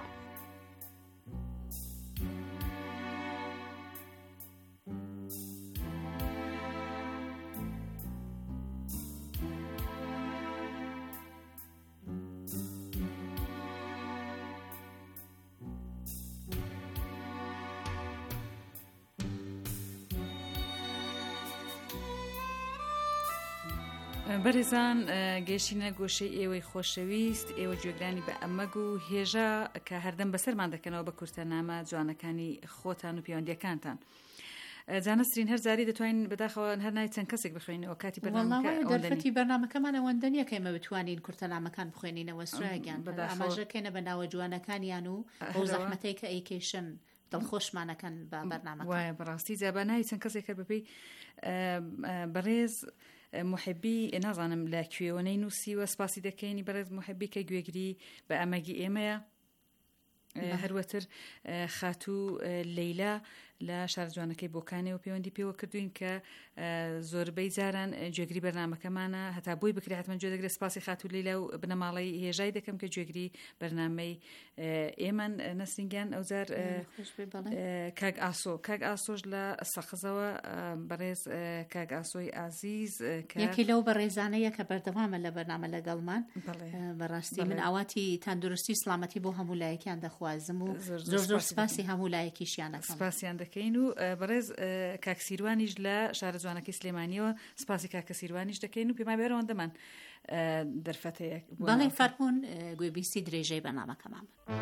[SPEAKER 7] بەرێزان گەشتینە گۆشەی ئێوەی خۆشەویست، ئێوە گوێگرانی بە ئەمەگ و هێژە کە هەردەم بەسەرمان دەکەنەوە بە کورتەنامە جوانەکانی خۆتان و پەیوەندیەکانتان. جانەسرین هەر زاری دەتوانین بەداخەوە هەر نای چەند کەسێک بخوێنەوە کاتی
[SPEAKER 6] بەرنامەکە دەرفەتی بەرنامەکەمان ئەوەندەنیە کە ئێمە بتوانین کورتەنامەکان بخوێنینەوە سراگیان ئاماژەکەینە بە ناوە جوانەکانیان و ئەو زەحمەتەی کە ئەیکێشن دڵخۆشمانەکەن بە بەرنامەکە.
[SPEAKER 7] وایە بەڕاستی جابانای چەند کەسێک کە بەپێی بەڕێز محبی نازانم لە کوێوەنەی نووسیوە سپاسی دەکەینی بەڕێز محبی کە گوێگری بە ئەمەگی ئێمەیە. هەروەتر خاتوو لەیلا لە شار جوانەکەی بۆکانێ و پەیوەندی پێوە کردوین کە زۆربەی جاران گوێگری بەرنامەکەمانە هەتا بۆی بکرێ حتمەن گوێ دەگرێت. سپاسی خاتوو لەیلا و بنەماڵەی هێژای دەکەم کە گوێگری بەرنامەی ئێمەن نەسرینگیان. ئەوجار کاگ ئاسۆ کاگ ئاسۆش لە سەخزەوە بەڕێز کاگ ئاسۆی ئازیز
[SPEAKER 6] یەکی لەو بەڕێزانەیە کە بەردەوامە لە بەرنامە لەگەڵمان. بەڕاستی من ئاواتی تەندروستی سلامەتی بۆ هەموو لایەکیان دەخوازم و زۆر زۆر سپاسی هەموو لایەکیشیان دەکەم.
[SPEAKER 7] سپاسیان دەکەین و بەڕێز کاکسیروانیش لە شارە جوانەکەی سلێمانیەوە سپاسی کاکەسیروانیش دەکەین و پێما بێرەوەندەمان دەرفەتەیەک.
[SPEAKER 6] بەڵێ فەرموون گوێبیستی درێژەی بەرنامەکەمان.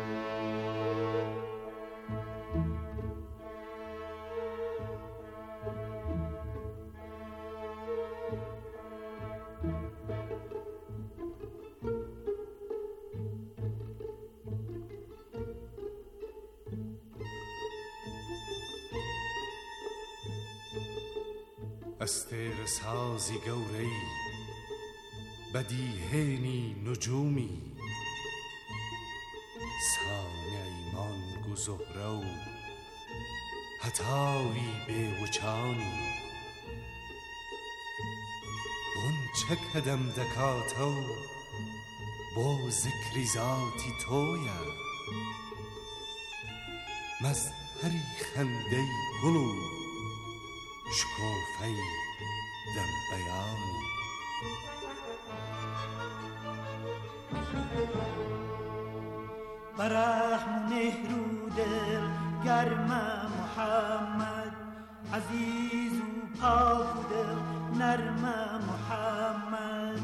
[SPEAKER 9] ئەستێرە سازی گەورەی بەدیهێنی نجومی سانیای مانگ و زۆرە و هەتاوی بێوچانی بۆن چەک هەدەم دەکاتە و بۆ زکری زاتی تۆیە مەزهەری خەندەی گوڵ و شکۆفەی دەمبەیانی
[SPEAKER 10] بەرەحم و مێهر و دڵ گەرمە محەممەد عەزیز و پاک و دڵ نەرمە محەممەد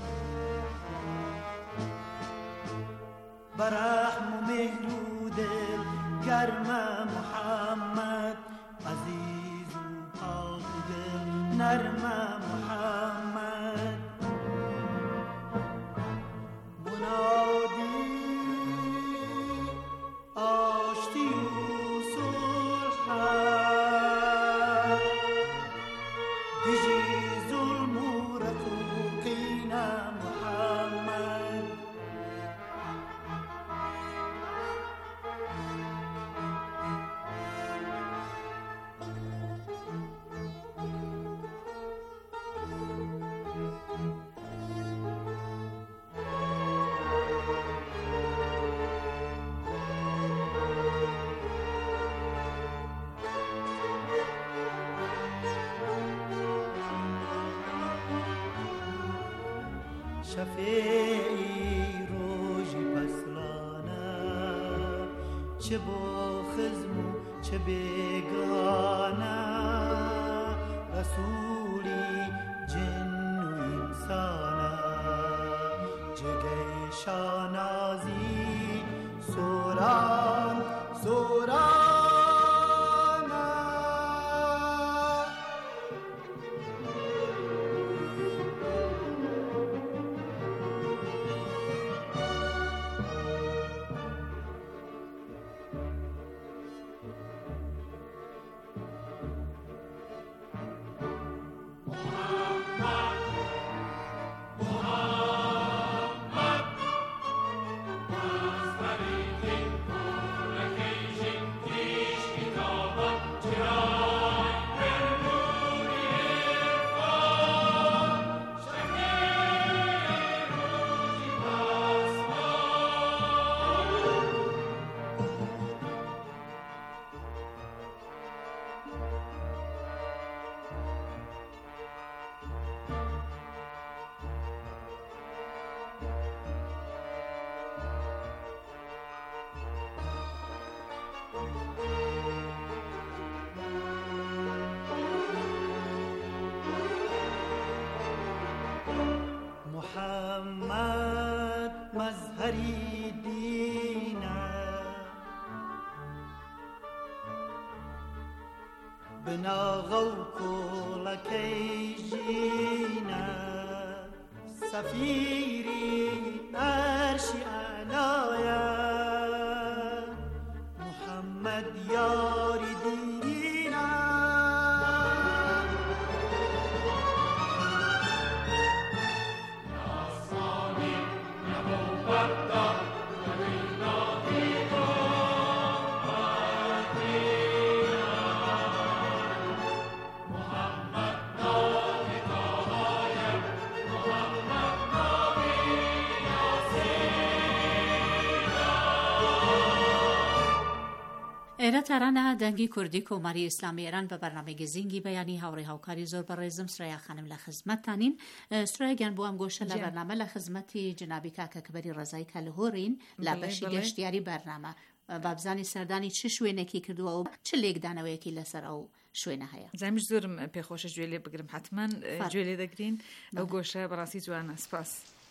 [SPEAKER 10] بەرەحم و مێهر و دڵ گەرمە محەممەد عەزیز و پاک و دڵ نەرمە محەممەد منادی آشتی و صلحە دژی ظلم و ڕقوقینە محەممەد شفیعی ڕۆژی پەسرانە چه بۆ خزم و چه بێگانە ڕەسوولی جن و ئینسانە جێگەی شانازی سۆران سۆرانە محەممەد مەزهەری دینە بناغە و کۆڵەکەی ژینە سەفیری ئەرشی ئەعلایە محەممەد یاری دینە
[SPEAKER 6] ئێرە تارانە دەنگی کوردی کۆماری ئیسلامی ئێران بە بەرنامەی گزینگی بەیانی هاوڕێی هاوکاری زۆر بەڕێزم سریا خانم لە خزمەتتانین. سرایگەن بۆ ئەم گۆشە لە بەرنامە لە خزمەتی جنابی کاکە کبەری ڕەزایی کەلهۆڕین لە بەشی گەشتیاری بەرنامە بابزانی سەردانی چ شوێنێکی کردووە و چ لێکدانەوەیەکی لەسەر ئەو شوێنە هەیە.
[SPEAKER 7] زەمیش زۆرم پێخۆشە گوێ لێ بگرم حتمما گوێ لێ دەگرین ئەو گۆشە بەڕاستی جوانە. سپاس.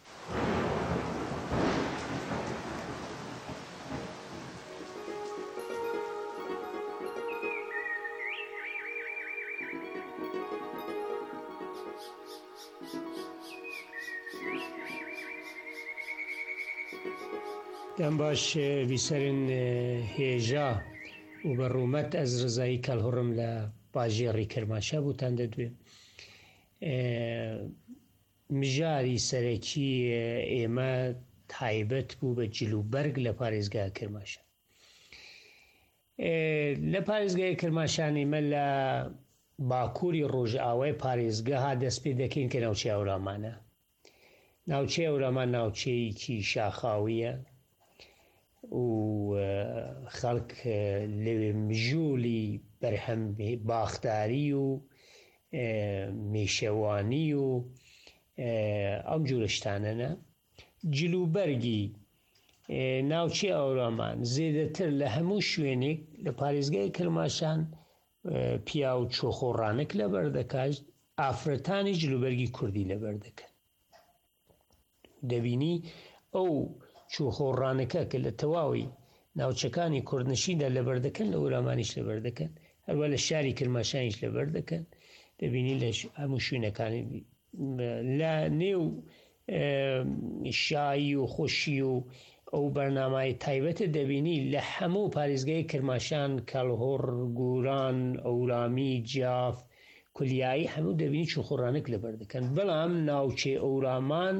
[SPEAKER 11] دەم باش ویسەرن هێژا و بەڕوومەت ئەز ڕزایی کەلهوڕم لە باژێڕی کرماشە بوتان دەدوێ مژاری سەرەکی ئێمە تایبەت بوو بە جلوبەرگ لە پارێزگای کرماشە. لە پارێزگای کرماشانی مە لە باکووری ڕۆژئاوای پارێزگەها دەست پێ دەکەین کە ناوچەی ئەورامانە ناوچەی ئەورامان ناوچەیەکی شاخاویە و خەڵک لەوێ مژوولی بەرهەم باختاری و میشەوانی و ئەم جوورە شتانەنە. جلوبەرگی ناوچەی ئەورامان زێدەتر لە هەموو شوێنێک لە پارێزگای کرماشان پیا و چۆخۆڕانک لەبەر دەکات، ئافرەتانی جلوبەرگی کوردی لەبەر دەکەن. دەبینی ئەو چۆخۆڕانەکە کە لە تەواوی ناوچەکانی کوردنشیندا لەبەر دەکەن لە وەرامانیش لەبەر دەکەن، هەروە لە شاری کرماشانیش لەبەر دەکەن. دەبینی لە هەموو شوێنەکانی لە نێو شایی و خۆشی و ئەو بەرنامای تایبەتە دەبینی لە هەموو پارێزگای کرماشان، کەڵهۆڕ، گوران، ئەورامی، جاف، کولیایی هەموو دەبینی چۆخۆڕانک لەبەر دەکەن. بەڵام ناوچەی ئەورامان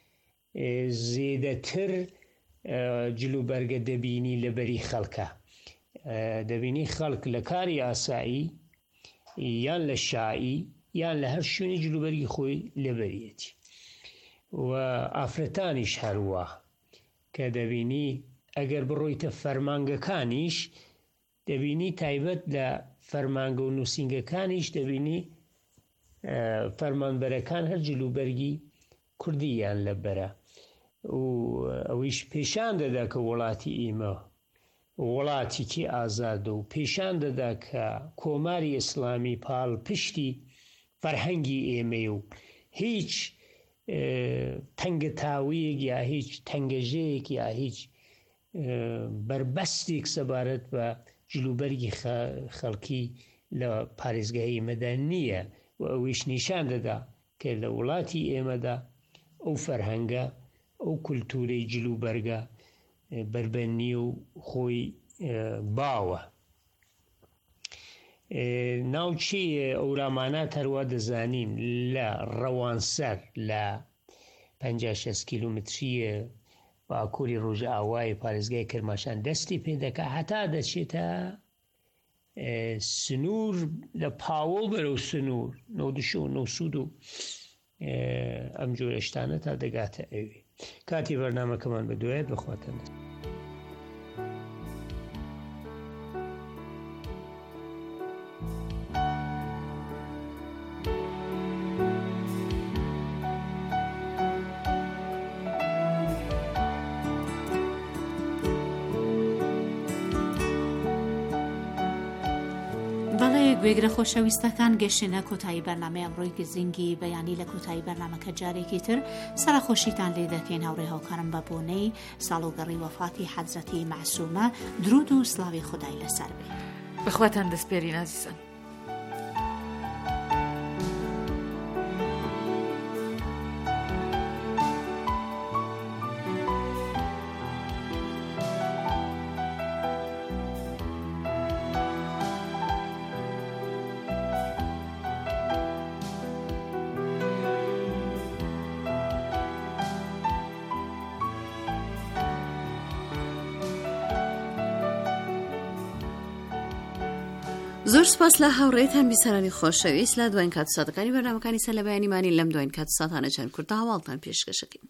[SPEAKER 11] زێدەتر جلوبەرگە دەبینی لەبەری خەڵکە. دەبینی خەڵک لە کاری ئاسایی یان لە شایی یان لە هەر شوێنی جلوبەرگی خۆی لەبەریەتی و ئافرەتانیش هەروە کە دەبینی ئەگەر بڕۆیتە فەرمانگەکانیش دەبینی تایبەت لە فەرمانگە و نووسینگەکانیش دەبینی فەرمانبەرەکان هەر جلوبەرگی کوردییان لەبەرە و ئەویش پێشان دەدا کە وڵاتی ئێمە وڵاتێکی ئازادە و پێشان دەدا کە کۆماری ئیسلامی پاڵ پشتی فەرهەنگی ئێمە و هیچ تەنگەتاویەک یا هیچ تەنگەژەیەک یا هیچ بربەستێک سەبارەت بە جلوبەرگی خەڵکی لە پارێزگای ئێمەدا نییە و ئەویش نیشان دەدا کە لە وڵاتی ئێمەدا ئەو فەرهەنگە ئەو کولتورەی جلوبەرگە بربەنی و خۆی باوە. ناوچی ئەورامانە هەروە دەزانین لە ڕەوانسەر لە پەنجا شەست کیلومتریە باکووری ڕۆژئاوای پارێزگای کرماشان دەستی پێ دەکات هەتا دەچێتە سنوور لە پاوە بەرەو سنوور نۆدش و نۆسوود و ئەم جۆرە شتانە تا دەگاتە ئەوێ. کاتی بەرنامەکەمان بەدوایە بخواتەن.
[SPEAKER 6] گوێگرە خۆشەویستەکان گەشتنە کۆتایی بەرنامەی ئەمڕۆی گزینگی بەیانی لە کۆتایی بەرنامەکە جارێکی تر سەرخۆشیتان لێ دەکەین. هاوڕێ هاوکارم بە بۆنەی ساڵۆگەڕی وەفاتی حەزرەتی مەعسوومە درود و سڵاوی خودای لەسەر بێ.
[SPEAKER 7] بەخواتان دەسپێرین ئازیزان.
[SPEAKER 3] زۆر سپاس لە هاوڕێتان بیسەرانی خۆشەویست لە دوایین کات و ساتەکانی بەرنامەکانی سەر لە بەیانیمانی لەم دوایین کات و ساتانە چەند کورتە هەواڵتان پێشکەشەکەین.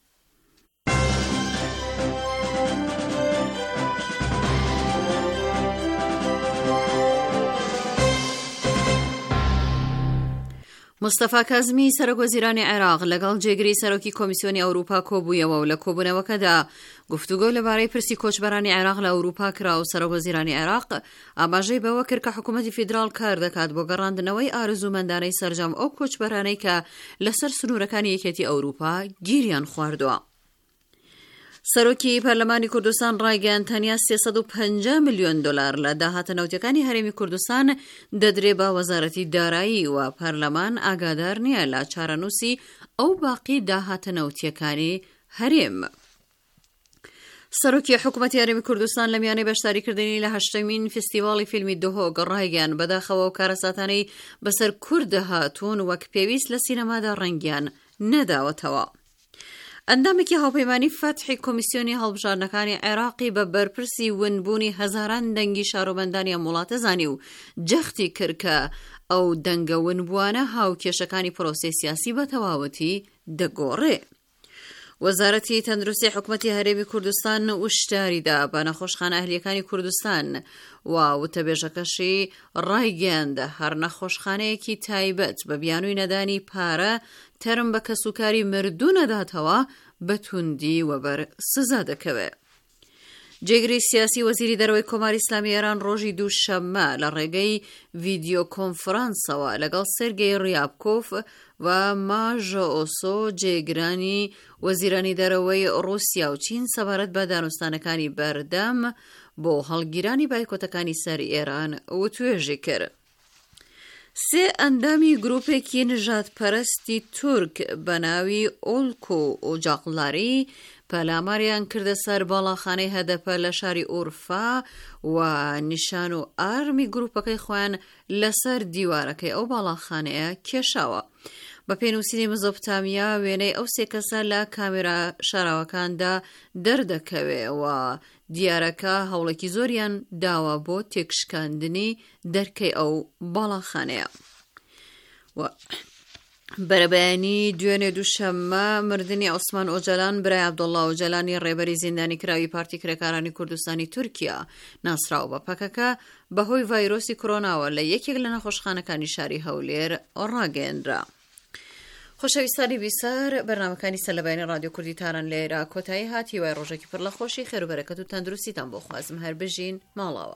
[SPEAKER 3] مستەفا کازمی سەرۆکوەزیرانی عێراق لەگەڵ جێگری سەرۆکی کۆمیسیۆنی ئەوروپا کۆبوویەوە و لە کۆبوونەوەکەدا گفتوگۆ لەبارەی پرسی کۆچبەرانی عێراق لە ئەوروپا کرا و سەرۆکوەزیرانی عێراق ئاماژەی بەوە کرد کە حکوومەتی فیدرال کار دەکات بۆ گەڕاندنەوەی ئارزومەندانەی سەرجەم ئەو کۆچبەرانەی کە لەسەر سنوورەکانی یەکێتی ئەوروپا گیریان خواردووە. سەرۆکی پەرلەمانی کوردستان ڕایگەیاند تەنیا سێسەد و پەنجا ملیۆن دۆلار لە داهاتە نەوتەکانی هەرێمی کوردستان دەدرێ بە وەزارەتی دارایی و پەرلەمان ئاگادار نییە لە چارەنووسی ئەو باقی داهاتە نەوتیەکانی هەرێم. سەرۆکی حکوومەتی هەرێمی کوردستان لە میانەی بەشداریکردنی لە هەشتەمین فستیڤاڵی فیلمی دهۆگ ڕایگەیاند بەداخەوە و کارەساتانەی بەسەر کورد هاتوون وەک پێویست لە سینەمادا ڕەنگیان نەداوەتەوە. ئەندامێکی هاوپەیمانی فەتحی کۆمیسیۆنی هەڵبژاردنەکانی عێراقی بە بەرپرسی ونبوونی هەزاران دەنگی شارۆبەندانی ئەم وڵاتە زانی و جەختی کرد کە ئەو دەنگە ونبووانە هاوکێشەکانی پرۆسەی سیاسی بە تەواوەتی دەگۆڕێ. وەزارەتی تەندروستی حکوومەتی هەرێمی کوردستان وشداریدا بە نەخۆشخانە ئەهلیەکانی کوردستان و وتەبێژەکەشی ڕایگەیاندە هەر نەخۆشخانەیەکی تایبەت بە بیانووی نەدانی پارە تەرم بە کەسوکاری مردوو نەداتەوە بە توندی وەبەر سزا دەکەوێت. جێگری سیاسی وەزیری دەرەوەی کۆماری ئیسلامی ئێران ڕۆژی دووشەممە لە ڕێگەی ڤیدیۆ کۆنفرانسەوە لەگەڵ سێرگێی ڕیابکۆف و ماژە ئۆسۆ جێگرانی وەزیرانی دەرەوەی ڕووسیا و چین سەبارەت بە دانوستانەکانی بەردەم بۆ هەڵگیرانی بایکۆتەکانی سەر ئێران وتوێژی کرد. سێ ئەندامی گروپێکی نژادپەرستی تورک بە ناوی ئۆلکۆ ئۆجاقلاری پەلاماریان کردە سەر باڵاخانەی هەدەپە لە شاری ئورفا و نیشان و ئارمی گروپەکەی خۆیان لەسەر دیوارەکەی ئەو باڵاخانەیە کێشاوە. بە پێنووسینی مزۆپتامیا وێنەی ئەو سێ کەسە لە کامێرا شاراوەکاندا دەردەکەوێ و دیارەکە هەوڵێکی زۆریان داوە بۆ تێکشکاندنی دەرکەی ئەو باڵاخانەیە. بەرەبەیانی دوێنێ دووشەممە مردنی عوسمان ئۆجەلان برای عەبدوڵڵا ئۆجەلانی ڕێبەری زیندانی کراوی پارتی کرێکارانی کوردستانی تورکیا ناسراو بە پەکەکە بەهۆی ڤایرۆسی کۆرۆناوە لە یەکێک لە نەخۆشخانەکانی شاری هەولێر ڕاگەیەندرا. خۆشەویستانی بیسەر بەرنامەکانی سەرلەبەیانی ڕادیۆ کوردی تاران لێرە کۆتایی هاتی وای ڕۆژێکی پڕ لە خۆشی خێر و بەرەکەت و تەندروستیتان بۆ خوازم هەر بژین ماڵاوە.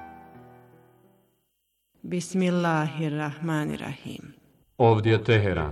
[SPEAKER 12] بسم الله الرحمن الرحیم.
[SPEAKER 13] Ovdje Teheran,